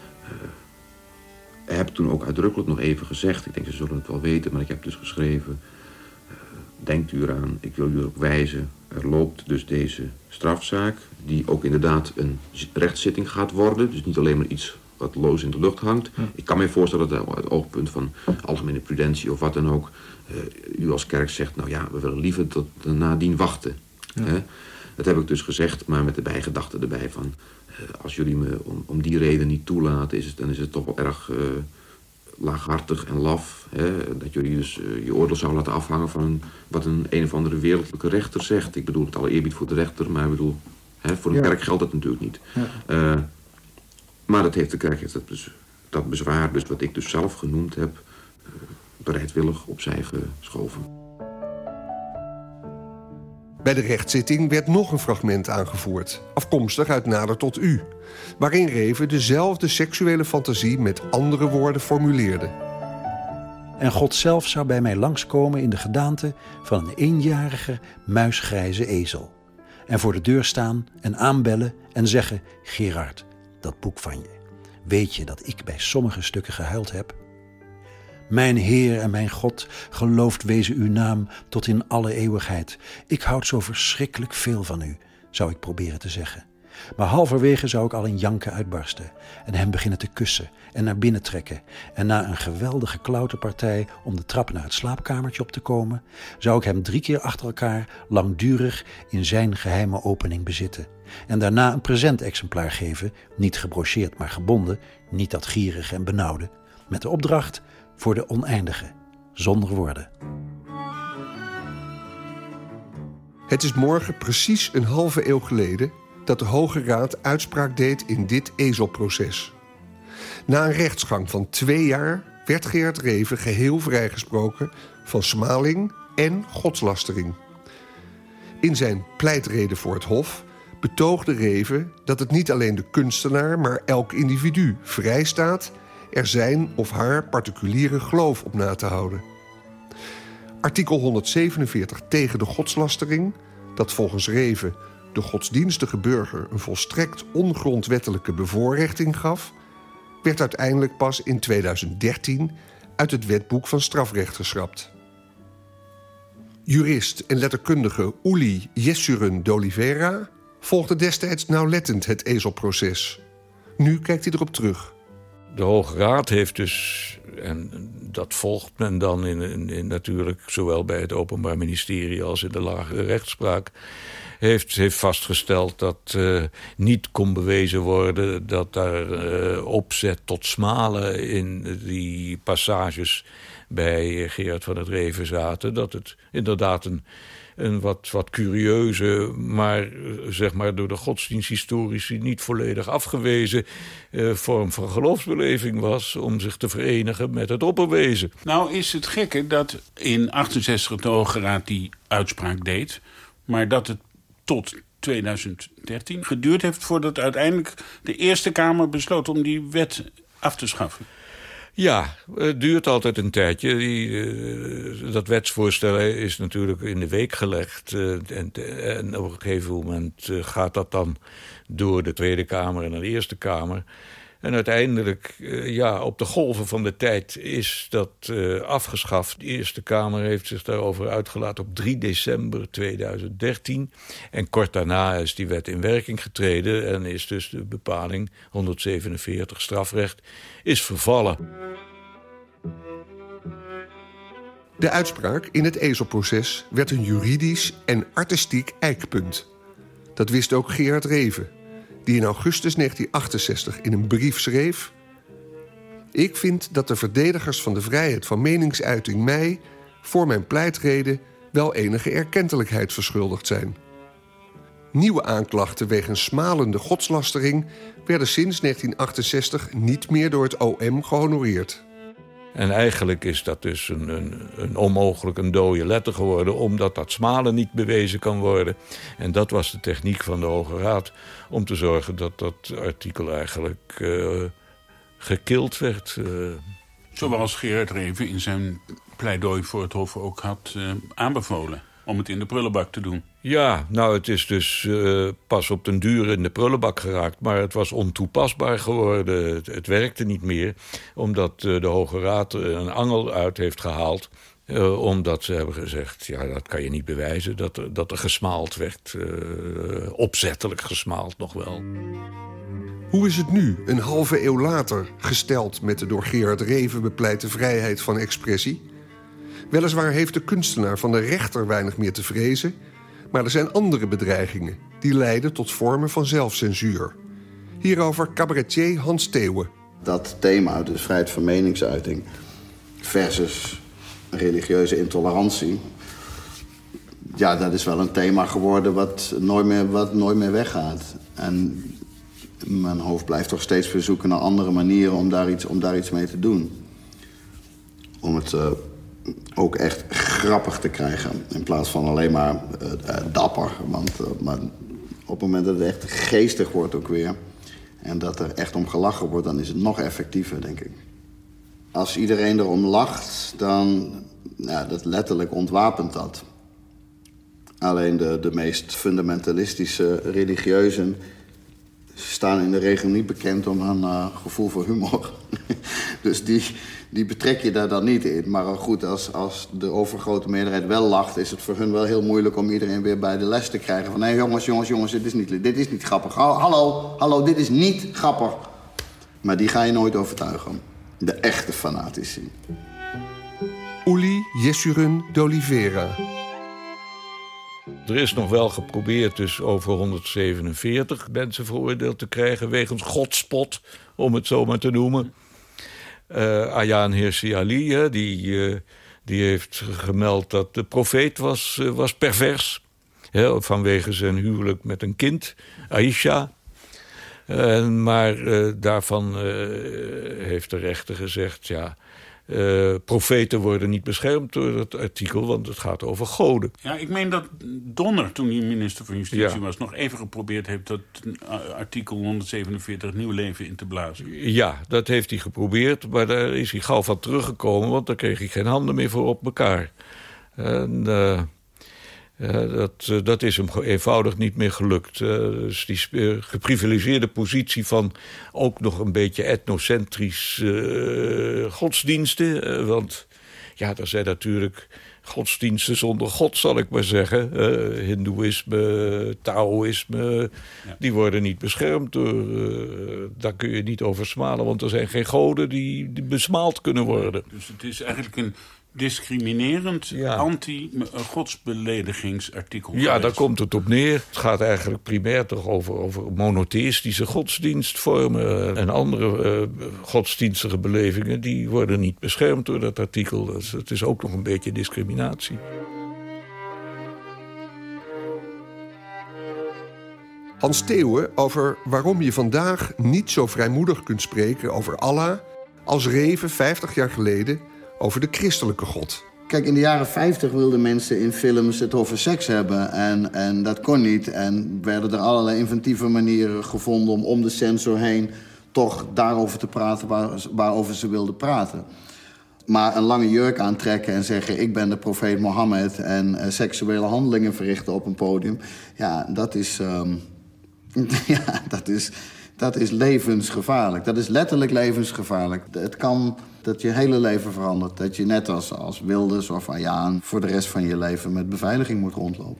uh, heb toen ook uitdrukkelijk nog even gezegd, ik denk ze zullen het wel weten, maar ik heb dus geschreven, uh, denkt u eraan, ik wil u erop wijzen, er loopt dus deze strafzaak, die ook inderdaad een rechtszitting gaat worden, dus niet alleen maar iets wat loos in de lucht hangt. Ja. Ik kan me voorstellen dat uit het oogpunt van algemene prudentie of wat dan ook, uh, u als kerk zegt, nou ja, we willen liever tot nadien wachten. Ja. Hè? Dat heb ik dus gezegd, maar met de bijgedachte erbij van, uh, als jullie me om, om die reden niet toelaten, is het, dan is het toch wel erg uh, laaghartig en laf. Hè? Dat jullie dus uh, je oordeel zouden laten afhangen van wat een een of andere wereldlijke rechter zegt. Ik bedoel het alle eerbied voor de rechter, maar ik bedoel, hè, voor een ja. kerk geldt dat natuurlijk niet. Ja. Uh, maar dat heeft de kerk heeft dat, bez, dat bezwaar, dus wat ik dus zelf genoemd heb, uh, bereidwillig opzij geschoven. Bij de rechtszitting werd nog een fragment aangevoerd, afkomstig uit Nader tot U, waarin Reven dezelfde seksuele fantasie met andere woorden formuleerde. En God zelf zou bij mij langskomen in de gedaante van een eenjarige, muisgrijze ezel. En voor de deur staan en aanbellen en zeggen: Gerard, dat boek van je, weet je dat ik bij sommige stukken gehuild heb? Mijn Heer en mijn God, geloofd wezen uw naam tot in alle eeuwigheid. Ik houd zo verschrikkelijk veel van u, zou ik proberen te zeggen. Maar halverwege zou ik al in janken uitbarsten en hem beginnen te kussen en naar binnen trekken. En na een geweldige klauterpartij om de trap naar het slaapkamertje op te komen, zou ik hem drie keer achter elkaar langdurig in zijn geheime opening bezitten. En daarna een presentexemplaar geven, niet gebrocheerd maar gebonden, niet dat gierige en benauwde, met de opdracht voor de oneindige, zonder woorden. Het is morgen precies een halve eeuw geleden dat de Hoge Raad uitspraak deed in dit ezelproces. Na een rechtsgang van twee jaar werd Gerard Reven geheel vrijgesproken van smaling en godslastering. In zijn pleitrede voor het Hof betoogde Reven dat het niet alleen de kunstenaar, maar elk individu vrij staat er zijn of haar particuliere geloof op na te houden. Artikel honderdzevenenveertig tegen de godslastering, dat volgens Reven de godsdienstige burger een volstrekt ongrondwettelijke bevoorrechting gaf, werd uiteindelijk pas in tweeduizend dertien uit het wetboek van strafrecht geschrapt. Jurist en letterkundige Uli Jessuren de Oliveira volgde destijds nauwlettend het ezelproces. Nu kijkt hij erop terug. De Hoge Raad heeft dus, en dat volgt men dan in, in, in natuurlijk zowel bij het Openbaar Ministerie als in de lagere rechtspraak, heeft, heeft vastgesteld dat uh, niet kon bewezen worden dat daar uh, opzet tot smalen in die passages bij Gerard van het Reven zaten. Dat het inderdaad een, een wat, wat curieuze, maar zeg maar door de godsdiensthistorici niet volledig afgewezen uh, vorm van geloofsbeleving was om zich te verenigen met het opperwezen. Nou is het gekke dat in achtenzestig de Hoge Raad die uitspraak deed, maar dat het tot tweeduizend dertien geduurd heeft voordat uiteindelijk de Eerste Kamer besloot om die wet af te schaffen. Ja, het duurt altijd een tijdje. Die, uh, dat wetsvoorstel is natuurlijk in de week gelegd. Uh, en, en op een gegeven moment uh, gaat dat dan door de Tweede Kamer en de Eerste Kamer. En uiteindelijk, uh, ja, op de golven van de tijd is dat uh, afgeschaft. De Eerste Kamer heeft zich daarover uitgelaten op drie december tweeduizend dertien. En kort daarna is die wet in werking getreden en is dus de bepaling honderdzevenenveertig strafrecht is vervallen. De uitspraak in het ezelproces werd een juridisch en artistiek eikpunt. Dat wist ook Gerard Reven, die in augustus negentien achtenzestig in een brief schreef: Ik vind dat de verdedigers van de vrijheid van meningsuiting mij, voor mijn pleitrede, wel enige erkentelijkheid verschuldigd zijn. Nieuwe aanklachten wegens smalende godslastering werden sinds negentien achtenzestig niet meer door het O M gehonoreerd. En eigenlijk is dat dus een, een, een onmogelijk een dode letter geworden, omdat dat smalen niet bewezen kan worden. En dat was de techniek van de Hoge Raad, om te zorgen dat dat artikel eigenlijk uh, gekild werd. Uh. Zoals Gerard Reven in zijn pleidooi voor het Hof ook had uh, aanbevolen om het in de prullenbak te doen. Ja, nou het is dus uh, pas op den duur in de prullenbak geraakt, maar het was ontoepasbaar geworden. Het, het werkte niet meer, omdat uh, de Hoge Raad een angel uit heeft gehaald. Uh, omdat ze hebben gezegd, ja, dat kan je niet bewijzen, dat er, dat er gesmaald werd. Uh, opzettelijk gesmaald nog wel. Hoe is het nu, een halve eeuw later, gesteld met de door Gerard Reven bepleite vrijheid van expressie? Weliswaar heeft de kunstenaar van de rechter weinig meer te vrezen, maar er zijn andere bedreigingen die leiden tot vormen van zelfcensuur. Hierover cabaretier Hans Theeuwen. Dat thema, dus vrijheid van meningsuiting versus religieuze intolerantie, ja, dat is wel een thema geworden wat nooit meer, wat nooit meer weggaat. En mijn hoofd blijft toch steeds verzoeken naar andere manieren om daar iets, om daar iets mee te doen. Om het uh, ook echt grappig te krijgen. In plaats van alleen maar uh, uh, dapper. Want uh, maar op het moment dat het echt geestig wordt ook weer... en dat er echt om gelachen wordt, dan is het nog effectiever, denk ik. Als iedereen erom lacht, dan... Nou, dat letterlijk ontwapent dat. Alleen de, de meest fundamentalistische religieuzen... staan in de regel niet bekend om een uh, gevoel voor humor. Dus die, die betrek je daar dan niet in. Maar goed, als, als de overgrote meerderheid wel lacht... is het voor hun wel heel moeilijk om iedereen weer bij de les te krijgen. Van, hé hey, jongens, jongens, jongens, dit is niet, dit is niet grappig. Hallo, hallo, dit is niet grappig. Maar die ga je nooit overtuigen. De echte fanatici. Uli Jesurun de Oliveira. Er is nog wel geprobeerd dus over honderdzevenenveertig mensen veroordeeld te krijgen... wegens godspot, om het zo maar te noemen. Uh, Ayaan Hirsi Ali, hè, die, uh, die heeft gemeld dat de profeet was, uh, was pervers. Hè, vanwege zijn huwelijk met een kind, Aisha. Uh, maar uh, daarvan uh, heeft de rechter gezegd... ja. Uh, profeten worden niet beschermd door het artikel, want het gaat over goden. Ja, ik meen dat Donner, toen hij minister van Justitie ja. was... nog even geprobeerd heeft dat artikel honderdzevenenveertig nieuw leven in te blazen. Ja, dat heeft hij geprobeerd, maar daar is hij gauw van teruggekomen... want daar kreeg hij geen handen meer voor op elkaar. En... Uh, Uh, dat, uh, dat is hem eenvoudig niet meer gelukt. Uh, dus die uh, geprivilegeerde positie van ook nog een beetje etnocentrisch uh, godsdiensten. Uh, want ja, er zijn natuurlijk godsdiensten zonder God, zal ik maar zeggen. Uh, Hindoeïsme, Taoïsme, ja. Die worden niet beschermd. Door, uh, daar kun je niet over smalen, want er zijn geen goden die, die besmaald kunnen worden. Dus het is eigenlijk een... discriminerend, ja. anti-godsbeledigingsartikel. Ja, geweest. Daar komt het op neer. Het gaat eigenlijk primair toch over, over monotheïstische godsdienstvormen... en andere uh, godsdienstige belevingen... die worden niet beschermd door dat artikel. Dus het is ook nog een beetje discriminatie. Hans Theeuwen over waarom je vandaag niet zo vrijmoedig kunt spreken over Allah... als Reven vijftig jaar geleden... over de christelijke God. Kijk, in de jaren vijftig wilden mensen in films het over seks hebben. En, en dat kon niet. En werden er allerlei inventieve manieren gevonden... om om de censor heen toch daarover te praten waar, waarover ze wilden praten. Maar een lange jurk aantrekken en zeggen... ik ben de profeet Mohammed en uh, seksuele handelingen verrichten op een podium... ja, dat is... Um, ja, dat is... Dat is levensgevaarlijk. Dat is letterlijk levensgevaarlijk. Het kan dat je hele leven verandert. Dat je net als, als Wilders of Ayaan... voor de rest van je leven met beveiliging moet rondlopen.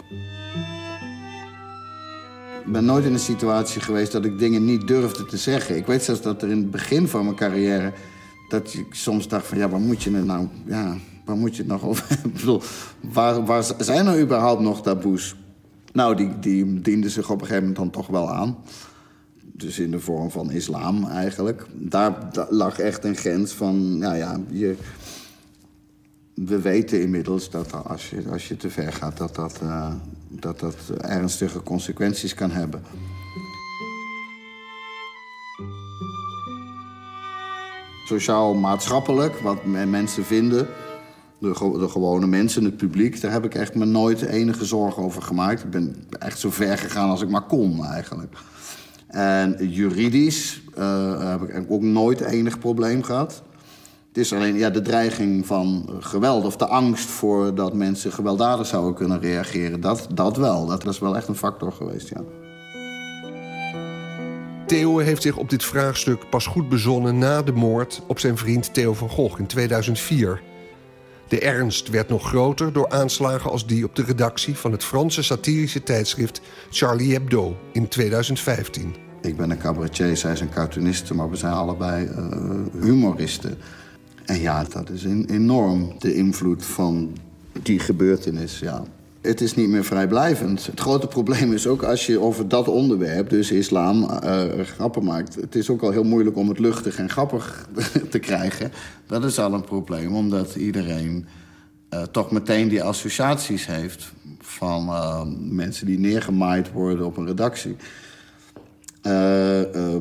Ik ben nooit in een situatie geweest dat ik dingen niet durfde te zeggen. Ik weet zelfs dat er in het begin van mijn carrière... dat ik soms dacht van, ja, waar moet je het nou... Ja, waar moet je het nog over hebben? Ik bedoel, waar, waar zijn er überhaupt nog taboes? Nou, die, die dienden zich op een gegeven moment dan toch wel aan... Dus in de vorm van islam eigenlijk. Daar, daar lag echt een grens van... Nou ja, je, we weten inmiddels dat als je, als je te ver gaat... dat dat, uh, dat dat ernstige consequenties kan hebben. Sociaal-maatschappelijk, wat mensen vinden... De, de gewone mensen, het publiek... daar heb ik echt me nooit enige zorgen over gemaakt. Ik ben echt zo ver gegaan als ik maar kon eigenlijk... En juridisch uh, heb ik ook nooit enig probleem gehad. Het is alleen ja, de dreiging van geweld of de angst voor dat mensen gewelddadig zouden kunnen reageren. Dat, dat wel. Dat is wel echt een factor geweest, ja. Theeuwen heeft zich op dit vraagstuk pas goed bezonnen na de moord op zijn vriend Theo van Gogh in tweeduizend vier. De ernst werd nog groter door aanslagen als die op de redactie van het Franse satirische tijdschrift Charlie Hebdo in tweeduizend vijftien. Ik ben een cabaretier, zij is een cartooniste, maar we zijn allebei uh, humoristen. En ja, dat is in, enorm de invloed van die gebeurtenis, ja. Het is niet meer vrijblijvend. Het grote probleem is ook als je over dat onderwerp, dus islam, uh, grappen maakt. Het is ook al heel moeilijk om het luchtig en grappig te krijgen. Dat is al een probleem, omdat iedereen uh, toch meteen die associaties heeft van uh, mensen die neergemaaid worden op een redactie. Uh, uh,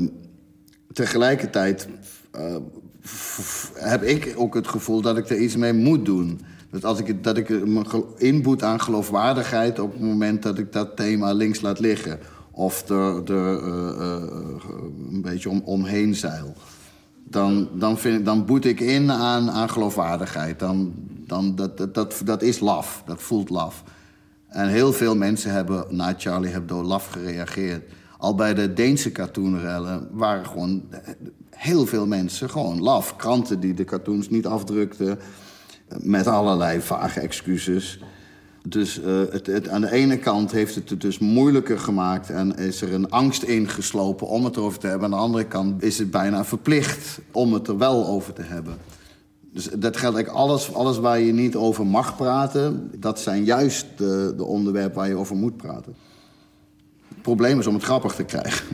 tegelijkertijd uh, f- f- heb ik ook het gevoel dat ik er iets mee moet doen. Dus als ik, dat ik me inboet aan geloofwaardigheid op het moment dat ik dat thema links laat liggen. Of er, er uh, uh, een beetje om, omheen zeil. Dan, dan, vind ik, dan boet ik in aan, aan geloofwaardigheid. Dan, dan, dat, dat, dat, dat is laf, dat voelt laf. En heel veel mensen hebben na Charlie Hebdo laf gereageerd. Al bij de Deense cartoonrellen waren gewoon heel veel mensen gewoon laf. Kranten die de cartoons niet afdrukten, met allerlei vage excuses. Dus uh, het, het, aan de ene kant heeft het het dus moeilijker gemaakt en is er een angst ingeslopen om het erover te hebben. Aan de andere kant is het bijna verplicht om het er wel over te hebben. Dus dat geldt eigenlijk alles, alles waar je niet over mag praten, dat zijn juist de, de onderwerpen waar je over moet praten. Het probleem is om het grappig te krijgen.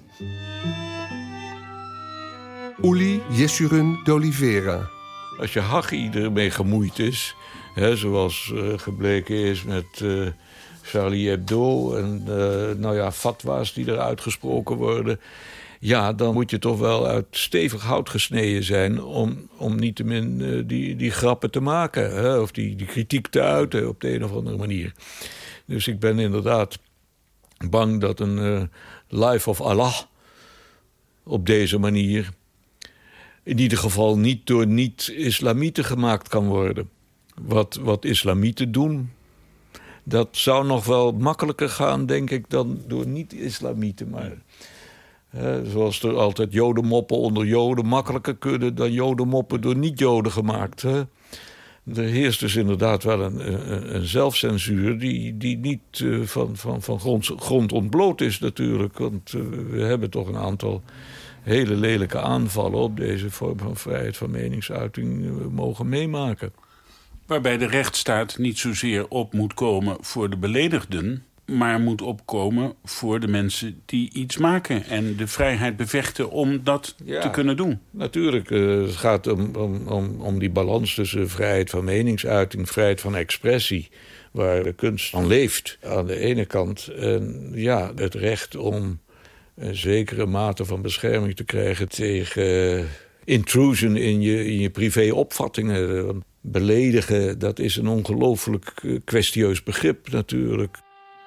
Uli Jessurun de Oliveira. Als je Hachie ermee gemoeid is, hè, zoals uh, gebleken is met uh, Charlie Hebdo en uh, nou ja, fatwa's die er uitgesproken worden, ja, dan moet je toch wel uit stevig hout gesneden zijn om, om niettemin uh, die, die grappen te maken, hè, of die, die kritiek te uiten op de een of andere manier. Dus ik ben inderdaad bang dat een uh, Life of Allah op deze manier in ieder geval niet door niet-islamieten gemaakt kan worden. Wat, wat islamieten doen, dat zou nog wel makkelijker gaan, denk ik, dan door niet-islamieten. Maar hè, zoals er altijd jodenmoppen onder joden makkelijker kunnen dan jodenmoppen door niet-joden gemaakt. Hè. Er heerst dus inderdaad wel een, een, een zelfcensuur die, die niet uh, van, van, van grond, grond ontbloot is natuurlijk. Want uh, we hebben toch een aantal hele lelijke aanvallen op deze vorm van vrijheid van meningsuiting uh, mogen meemaken. Waarbij de rechtsstaat niet zozeer op moet komen voor de beledigden, maar moet opkomen voor de mensen die iets maken en de vrijheid bevechten om dat ja, te kunnen doen. Natuurlijk, uh, het gaat om, om, om, om die balans tussen vrijheid van meningsuiting, vrijheid van expressie, waar de kunst van leeft aan de ene kant, en ja, het recht om een zekere mate van bescherming te krijgen tegen uh, intrusion in je, in je privé-opvattingen. Want beledigen, dat is een ongelooflijk uh, kwestieus begrip natuurlijk.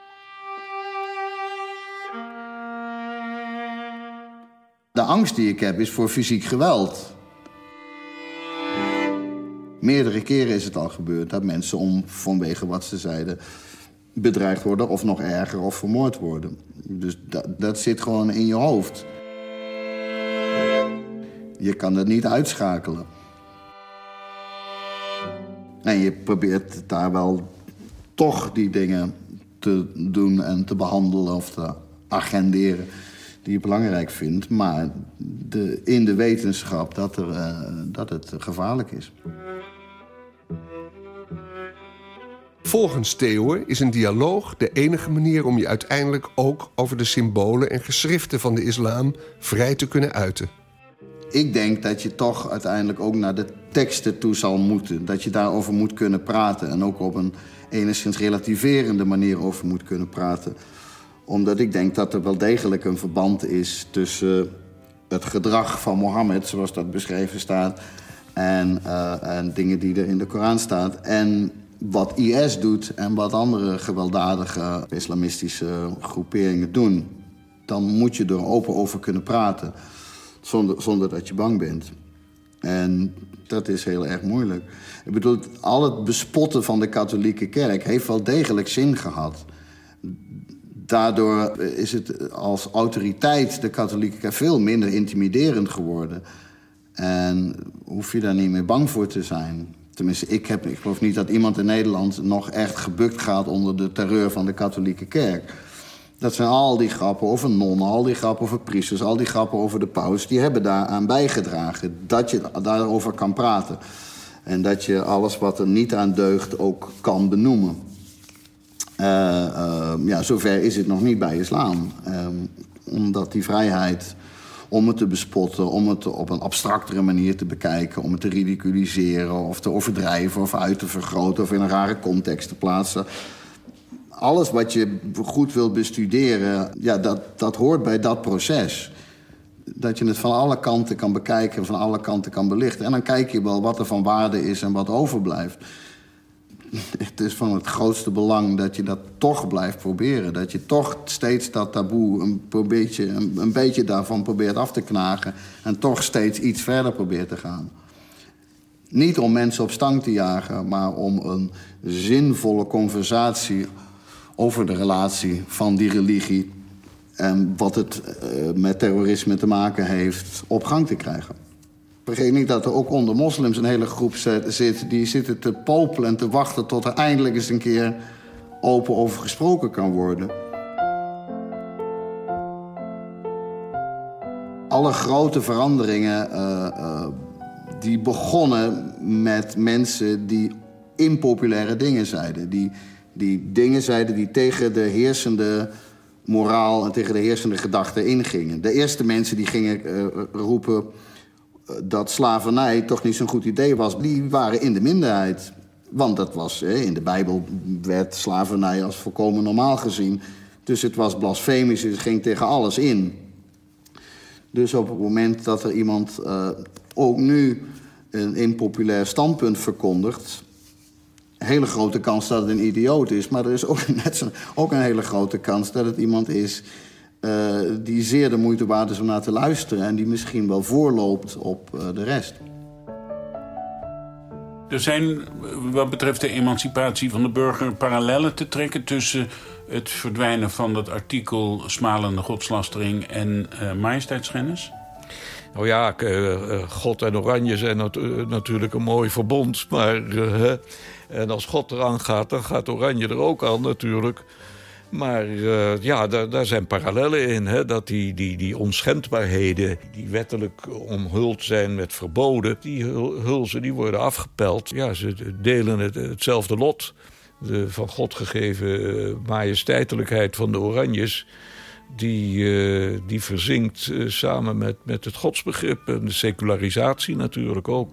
De angst die ik heb is voor fysiek geweld. Meerdere keren is het al gebeurd dat mensen om vanwege wat ze zeiden bedreigd worden of nog erger of vermoord worden. Dus dat, dat zit gewoon in je hoofd. Je kan dat niet uitschakelen. En je probeert daar wel toch die dingen te doen en te behandelen of te agenderen die je belangrijk vindt, maar de, in de wetenschap dat, er, uh, dat het gevaarlijk is. Volgens Theo is een dialoog de enige manier om je uiteindelijk ook over de symbolen en geschriften van de islam vrij te kunnen uiten. Ik denk dat je toch uiteindelijk ook naar de teksten toe zal moeten. Dat je daarover moet kunnen praten en ook op een enigszins relativerende manier over moet kunnen praten. Omdat ik denk dat er wel degelijk een verband is tussen het gedrag van Mohammed, zoals dat beschreven staat, en, uh, en dingen die er in de Koran staat, en wat I S doet en wat andere gewelddadige islamistische groeperingen doen. Dan moet je er open over kunnen praten, zonder, zonder dat je bang bent. En dat is heel erg moeilijk. Ik bedoel, al het bespotten van de katholieke kerk heeft wel degelijk zin gehad. Daardoor is het als autoriteit de katholieke kerk veel minder intimiderend geworden. En hoef je daar niet meer bang voor te zijn. Tenminste, ik, heb, ik geloof niet dat iemand in Nederland nog echt gebukt gaat onder de terreur van de katholieke kerk. Dat zijn al die grappen over nonnen, al die grappen over priesters, al die grappen over de paus. Die hebben daaraan bijgedragen dat je daarover kan praten. En dat je alles wat er niet aan deugt ook kan benoemen. Uh, uh, ja, zover is het nog niet bij islam. Uh, omdat die vrijheid om het te bespotten, om het op een abstractere manier te bekijken, om het te ridiculiseren of te overdrijven of uit te vergroten of in een rare context te plaatsen. Alles wat je goed wilt bestuderen, ja, dat, dat hoort bij dat proces. Dat je het van alle kanten kan bekijken, van alle kanten kan belichten. En dan kijk je wel wat er van waarde is en wat overblijft. het is van het grootste belang dat je dat toch blijft proberen. Dat je toch steeds dat taboe een, een, beetje, een, een beetje daarvan probeert af te knagen. En toch steeds iets verder probeert te gaan. Niet om mensen op stang te jagen, maar om een zinvolle conversatie over de relatie van die religie en wat het uh, met terrorisme te maken heeft op gang te krijgen. Vergeet niet dat er ook onder moslims een hele groep zit die zitten te popelen en te wachten tot er eindelijk eens een keer open over gesproken kan worden. Alle grote veranderingen uh, uh, die begonnen met mensen die impopulaire dingen zeiden. Die, die dingen zeiden die tegen de heersende moraal en tegen de heersende gedachten ingingen. De eerste mensen die gingen uh, roepen dat slavernij toch niet zo'n goed idee was, die waren in de minderheid. Want dat was, hè, in de Bijbel werd slavernij als volkomen normaal gezien. Dus het was blasfemisch, het ging tegen alles in. Dus op het moment dat er iemand uh, ook nu een impopulair standpunt verkondigt, een hele grote kans dat het een idioot is. Maar er is ook, net zo, ook een hele grote kans dat het iemand is uh, die zeer de moeite waard is om naar te luisteren en die misschien wel voorloopt op uh, de rest. Er zijn, wat betreft de emancipatie van de burger, parallellen te trekken tussen het verdwijnen van dat artikel smalende godslastering en uh, majesteitsschennis? Nou ja, God en Oranje zijn nat- natuurlijk een mooi verbond. Maar uh, en als God eraan gaat, dan gaat Oranje er ook aan natuurlijk. Maar uh, ja, daar, daar zijn parallellen in. Hè? Dat die, die, die onschendbaarheden die wettelijk omhuld zijn met verboden, die hulzen die worden afgepeld. Ja, ze delen het, hetzelfde lot. De van God gegeven majesteitelijkheid van de Oranjes, die, uh, die verzinkt uh, samen met, met het godsbegrip en de secularisatie natuurlijk ook.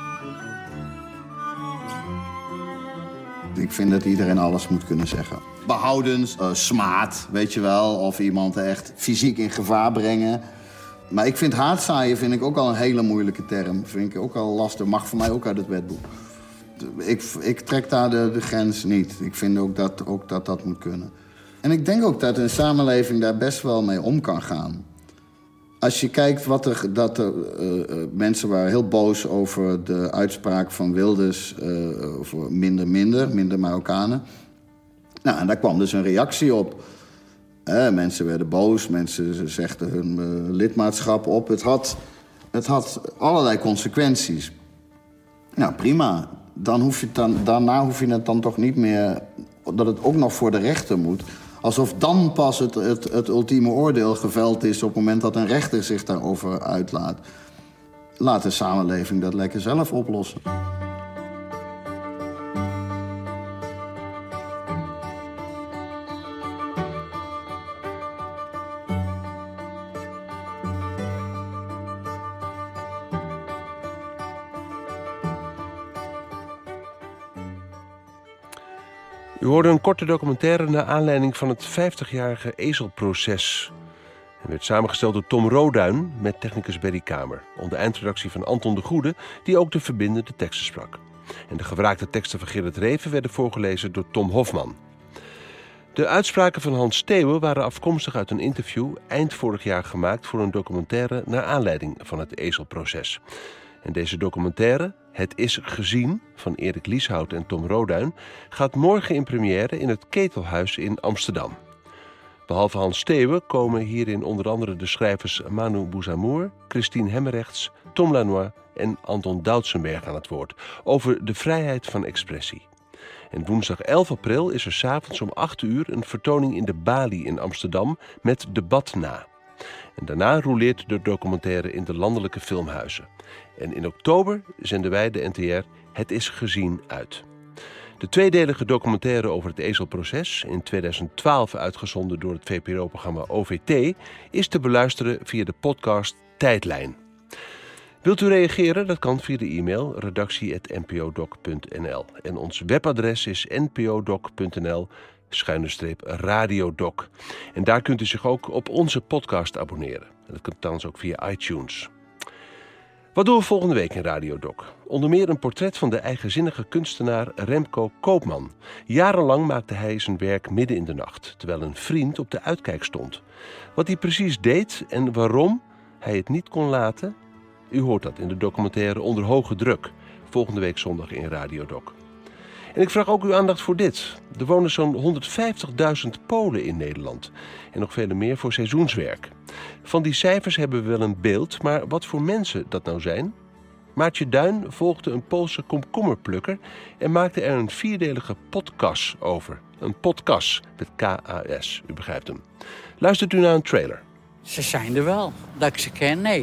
Ik vind dat iedereen alles moet kunnen zeggen. Behoudens, uh, smaad, weet je wel, of iemand echt fysiek in gevaar brengen. Maar ik vind haatzaaien vind ik ook al een hele moeilijke term. Vind ik ook al lastig, mag voor mij ook uit het wetboek. Ik, ik trek daar de, de grens niet. Ik vind ook dat, ook dat dat moet kunnen. En ik denk ook dat een samenleving daar best wel mee om kan gaan. Als je kijkt wat er, dat er uh, uh, mensen waren heel boos over de uitspraak van Wilders uh, over minder minder, minder Marokkanen. Nou, en daar kwam dus een reactie op. Uh, mensen werden boos, mensen zegden hun uh, lidmaatschap op. Het had, het had allerlei consequenties. Nou, prima. Dan hoef je dan, daarna hoef je het dan toch niet meer, dat het ook nog voor de rechter moet. Alsof dan pas het, het, het ultieme oordeel geveld is op het moment dat een rechter zich daarover uitlaat. Laat de samenleving dat lekker zelf oplossen. U hoorde een korte documentaire naar aanleiding van het vijftigjarige ezelproces. Het werd samengesteld door Tom Roduin met technicus Berry Kamer, onder eindredactie van Anton de Goede, die ook de verbindende teksten sprak. En de gewraakte teksten van Gerard Reven werden voorgelezen door Tom Hofman. De uitspraken van Hans Theeuwen waren afkomstig uit een interview eind vorig jaar gemaakt voor een documentaire naar aanleiding van het ezelproces. En deze documentaire, Het is gezien, van Erik Lieshout en Tom Roduin, gaat morgen in première in het Ketelhuis in Amsterdam. Behalve Hans Theeuwen komen hierin onder andere de schrijvers Manu Bouzamour, Christine Hemmerrechts, Tom Lanois en Anton Doutsenberg aan het woord over de vrijheid van expressie. En woensdag elf april is er 's avonds om acht uur een vertoning in de Bali in Amsterdam met Debat na. En daarna rouleert de documentaire in de landelijke filmhuizen. En in oktober zenden wij de N T R Het is gezien uit. De tweedelige documentaire over het ezelproces, in tweeduizend twaalf uitgezonden door het V P R O-programma O V T, is te beluisteren via de podcast Tijdlijn. Wilt u reageren? Dat kan via de e-mail redactie apenstaartje n p o doc punt n l. En ons webadres is n p o doc punt n l schuine streep radiodoc. En daar kunt u zich ook op onze podcast abonneren. En dat kan trouwens ook via iTunes. Wat doen we volgende week in Radio Doc? Onder meer een portret van de eigenzinnige kunstenaar Remco Koopman. Jarenlang maakte hij zijn werk midden in de nacht, terwijl een vriend op de uitkijk stond. Wat hij precies deed en waarom hij het niet kon laten, u hoort dat in de documentaire Onder hoge druk, volgende week zondag in Radio Doc. En ik vraag ook uw aandacht voor dit. Er wonen zo'n honderdvijftigduizend Polen in Nederland en nog vele meer voor seizoenswerk. Van die cijfers hebben we wel een beeld, maar wat voor mensen dat nou zijn? Maartje Duin volgde een Poolse komkommerplukker en maakte er een vierdelige podcast over. Een podcast met K A S, u begrijpt hem. Luistert u naar een trailer. Ze zijn er wel. Dat ik ze ken, nee.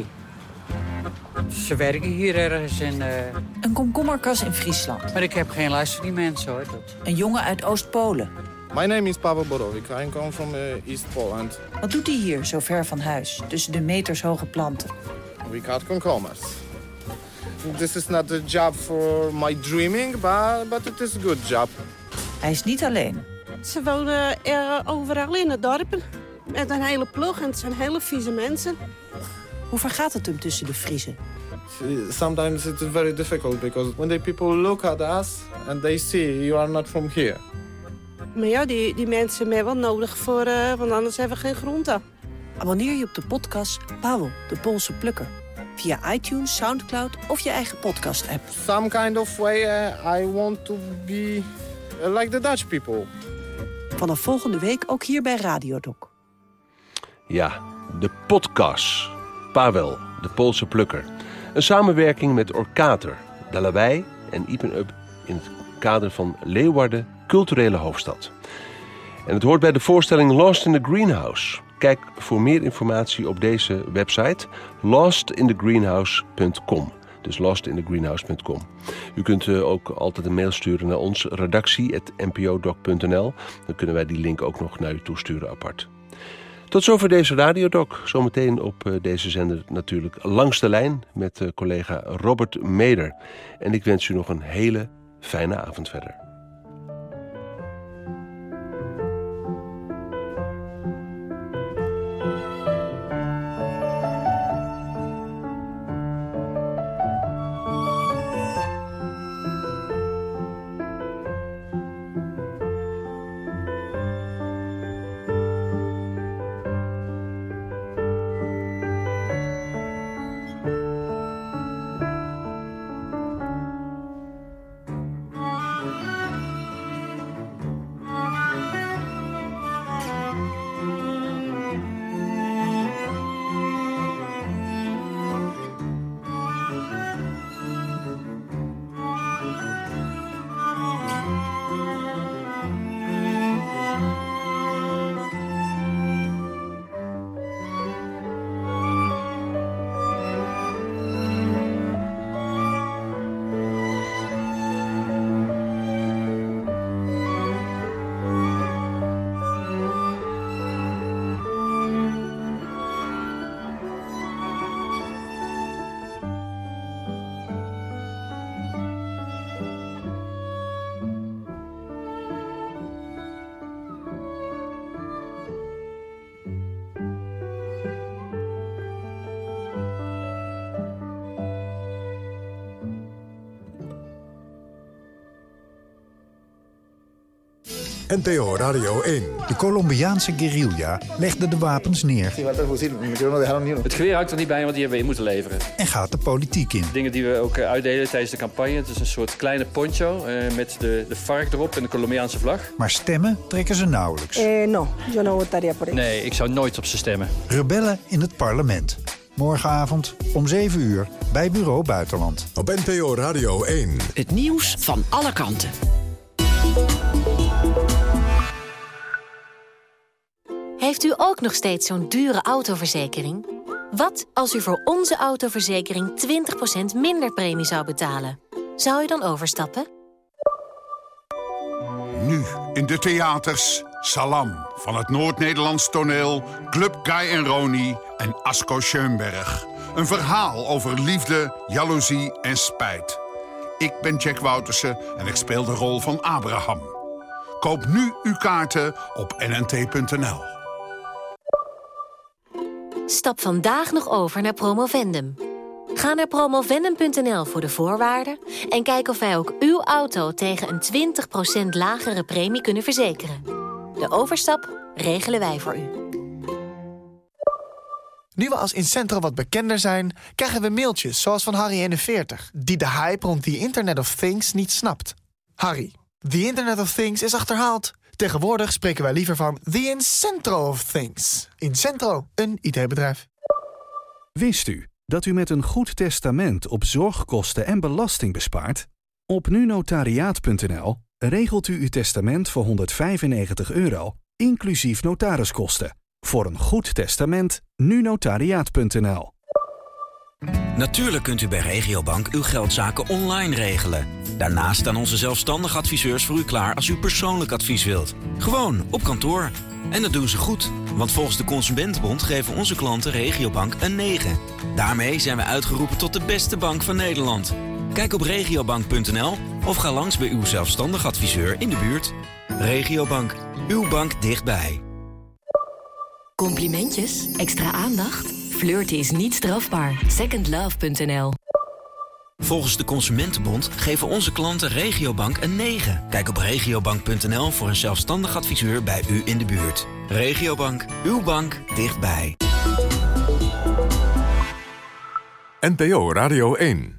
Ze werken hier ergens in... Uh... Een komkommerkas in Friesland. Maar ik heb geen luister voor die mensen, hoor. Dat... Een jongen uit Oost-Polen. My name is Pavel Borowik. I come from uh, East Poland. Wat doet hij hier, zo ver van huis, tussen de metershoge planten? We cut komkommers. This is not a job for my dreaming, but, but it is a good job. Hij is niet alleen. Ze wonen uh, overal in het dorp. Met een hele ploeg en het zijn hele vieze mensen. Hoe vergaat het hem tussen de Friezen? Sometimes it's very difficult because when the people look at us and they see you are not from here. Maar ja, die, die mensen hebben wel nodig voor, uh, want anders hebben we geen groenten. Abonneer je op de podcast Pavel, de Poolse plukker. Via iTunes, Soundcloud of je eigen podcast-app. Some kind of way uh, I want to be uh, like the Dutch people. Vanaf volgende week ook hier bij Radio Doc. Ja, de podcast. Pavel, de Poolse plukker. Een samenwerking met Orkater, Dalawij en Ipen Up in het kader van Leeuwarden, culturele hoofdstad. En het hoort bij de voorstelling Lost in the Greenhouse. Kijk voor meer informatie op deze website lost in the greenhouse punt com. Dus lost in the greenhouse punt com. U kunt uh, ook altijd een mail sturen naar ons, redactie apenstaartje n p o doc punt n l. Dan kunnen wij die link ook nog naar u toesturen apart. Tot zover deze radiodoc. Zometeen op uh, deze zender natuurlijk Langs de Lijn met uh, collega Robert Meder. En ik wens u nog een hele fijne avond verder. N P O Radio één. De Colombiaanse guerrilla legde de wapens neer. Het geweer hangt er niet bij, want die hebben we in moeten leveren. En gaat de politiek in. Dingen die we ook uitdelen tijdens de campagne. Het is een soort kleine poncho uh, met de, de vark erop en de Colombiaanse vlag. Maar stemmen trekken ze nauwelijks. Eh, no, yo no votaría por eso. Nee, ik zou nooit op ze stemmen. Rebellen in het parlement. Morgenavond om zeven uur bij Bureau Buitenland. Op N P O Radio één. Het nieuws van alle kanten. Heeft u ook nog steeds zo'n dure autoverzekering? Wat als u voor onze autoverzekering twintig procent minder premie zou betalen? Zou u dan overstappen? Nu in de theaters Salam van het Noord-Nederlands toneel, Club Guy en Roni en Asko Schoenberg. Een verhaal over liefde, jaloezie en spijt. Ik ben Jack Woutersen en ik speel de rol van Abraham. Koop nu uw kaarten op n n t punt n l. Stap vandaag nog over naar Promovendum. Ga naar promovendum punt n l voor de voorwaarden en kijk of wij ook uw auto tegen een twintig procent lagere premie kunnen verzekeren. De overstap regelen wij voor u. Nu we als Incentro wat bekender zijn, krijgen we mailtjes zoals van Harry eenenveertig... die de hype rond the Internet of Things niet snapt. Harry, the Internet of Things is achterhaald. Tegenwoordig spreken wij liever van the Incentro of Things. Incentro, een I T-bedrijf. Wist u dat u met een goed testament op zorgkosten en belasting bespaart? Op nunotariaat punt n l regelt u uw testament voor honderdvijfennegentig euro, inclusief notariskosten. Voor een goed testament, nunotariaat punt n l. Natuurlijk kunt u bij Regiobank uw geldzaken online regelen. Daarnaast staan onze zelfstandige adviseurs voor u klaar als u persoonlijk advies wilt. Gewoon op kantoor. En dat doen ze goed, want volgens de Consumentenbond geven onze klanten Regiobank een negen. Daarmee zijn we uitgeroepen tot de beste bank van Nederland. Kijk op regiobank punt n l of ga langs bij uw zelfstandig adviseur in de buurt. Regiobank, uw bank dichtbij. Complimentjes? Extra aandacht? Flirten is niet strafbaar. second love punt n l. Volgens de Consumentenbond geven onze klanten Regiobank een negen. Kijk op regiobank punt n l voor een zelfstandig adviseur bij u in de buurt. Regiobank, uw bank dichtbij. N P O Radio één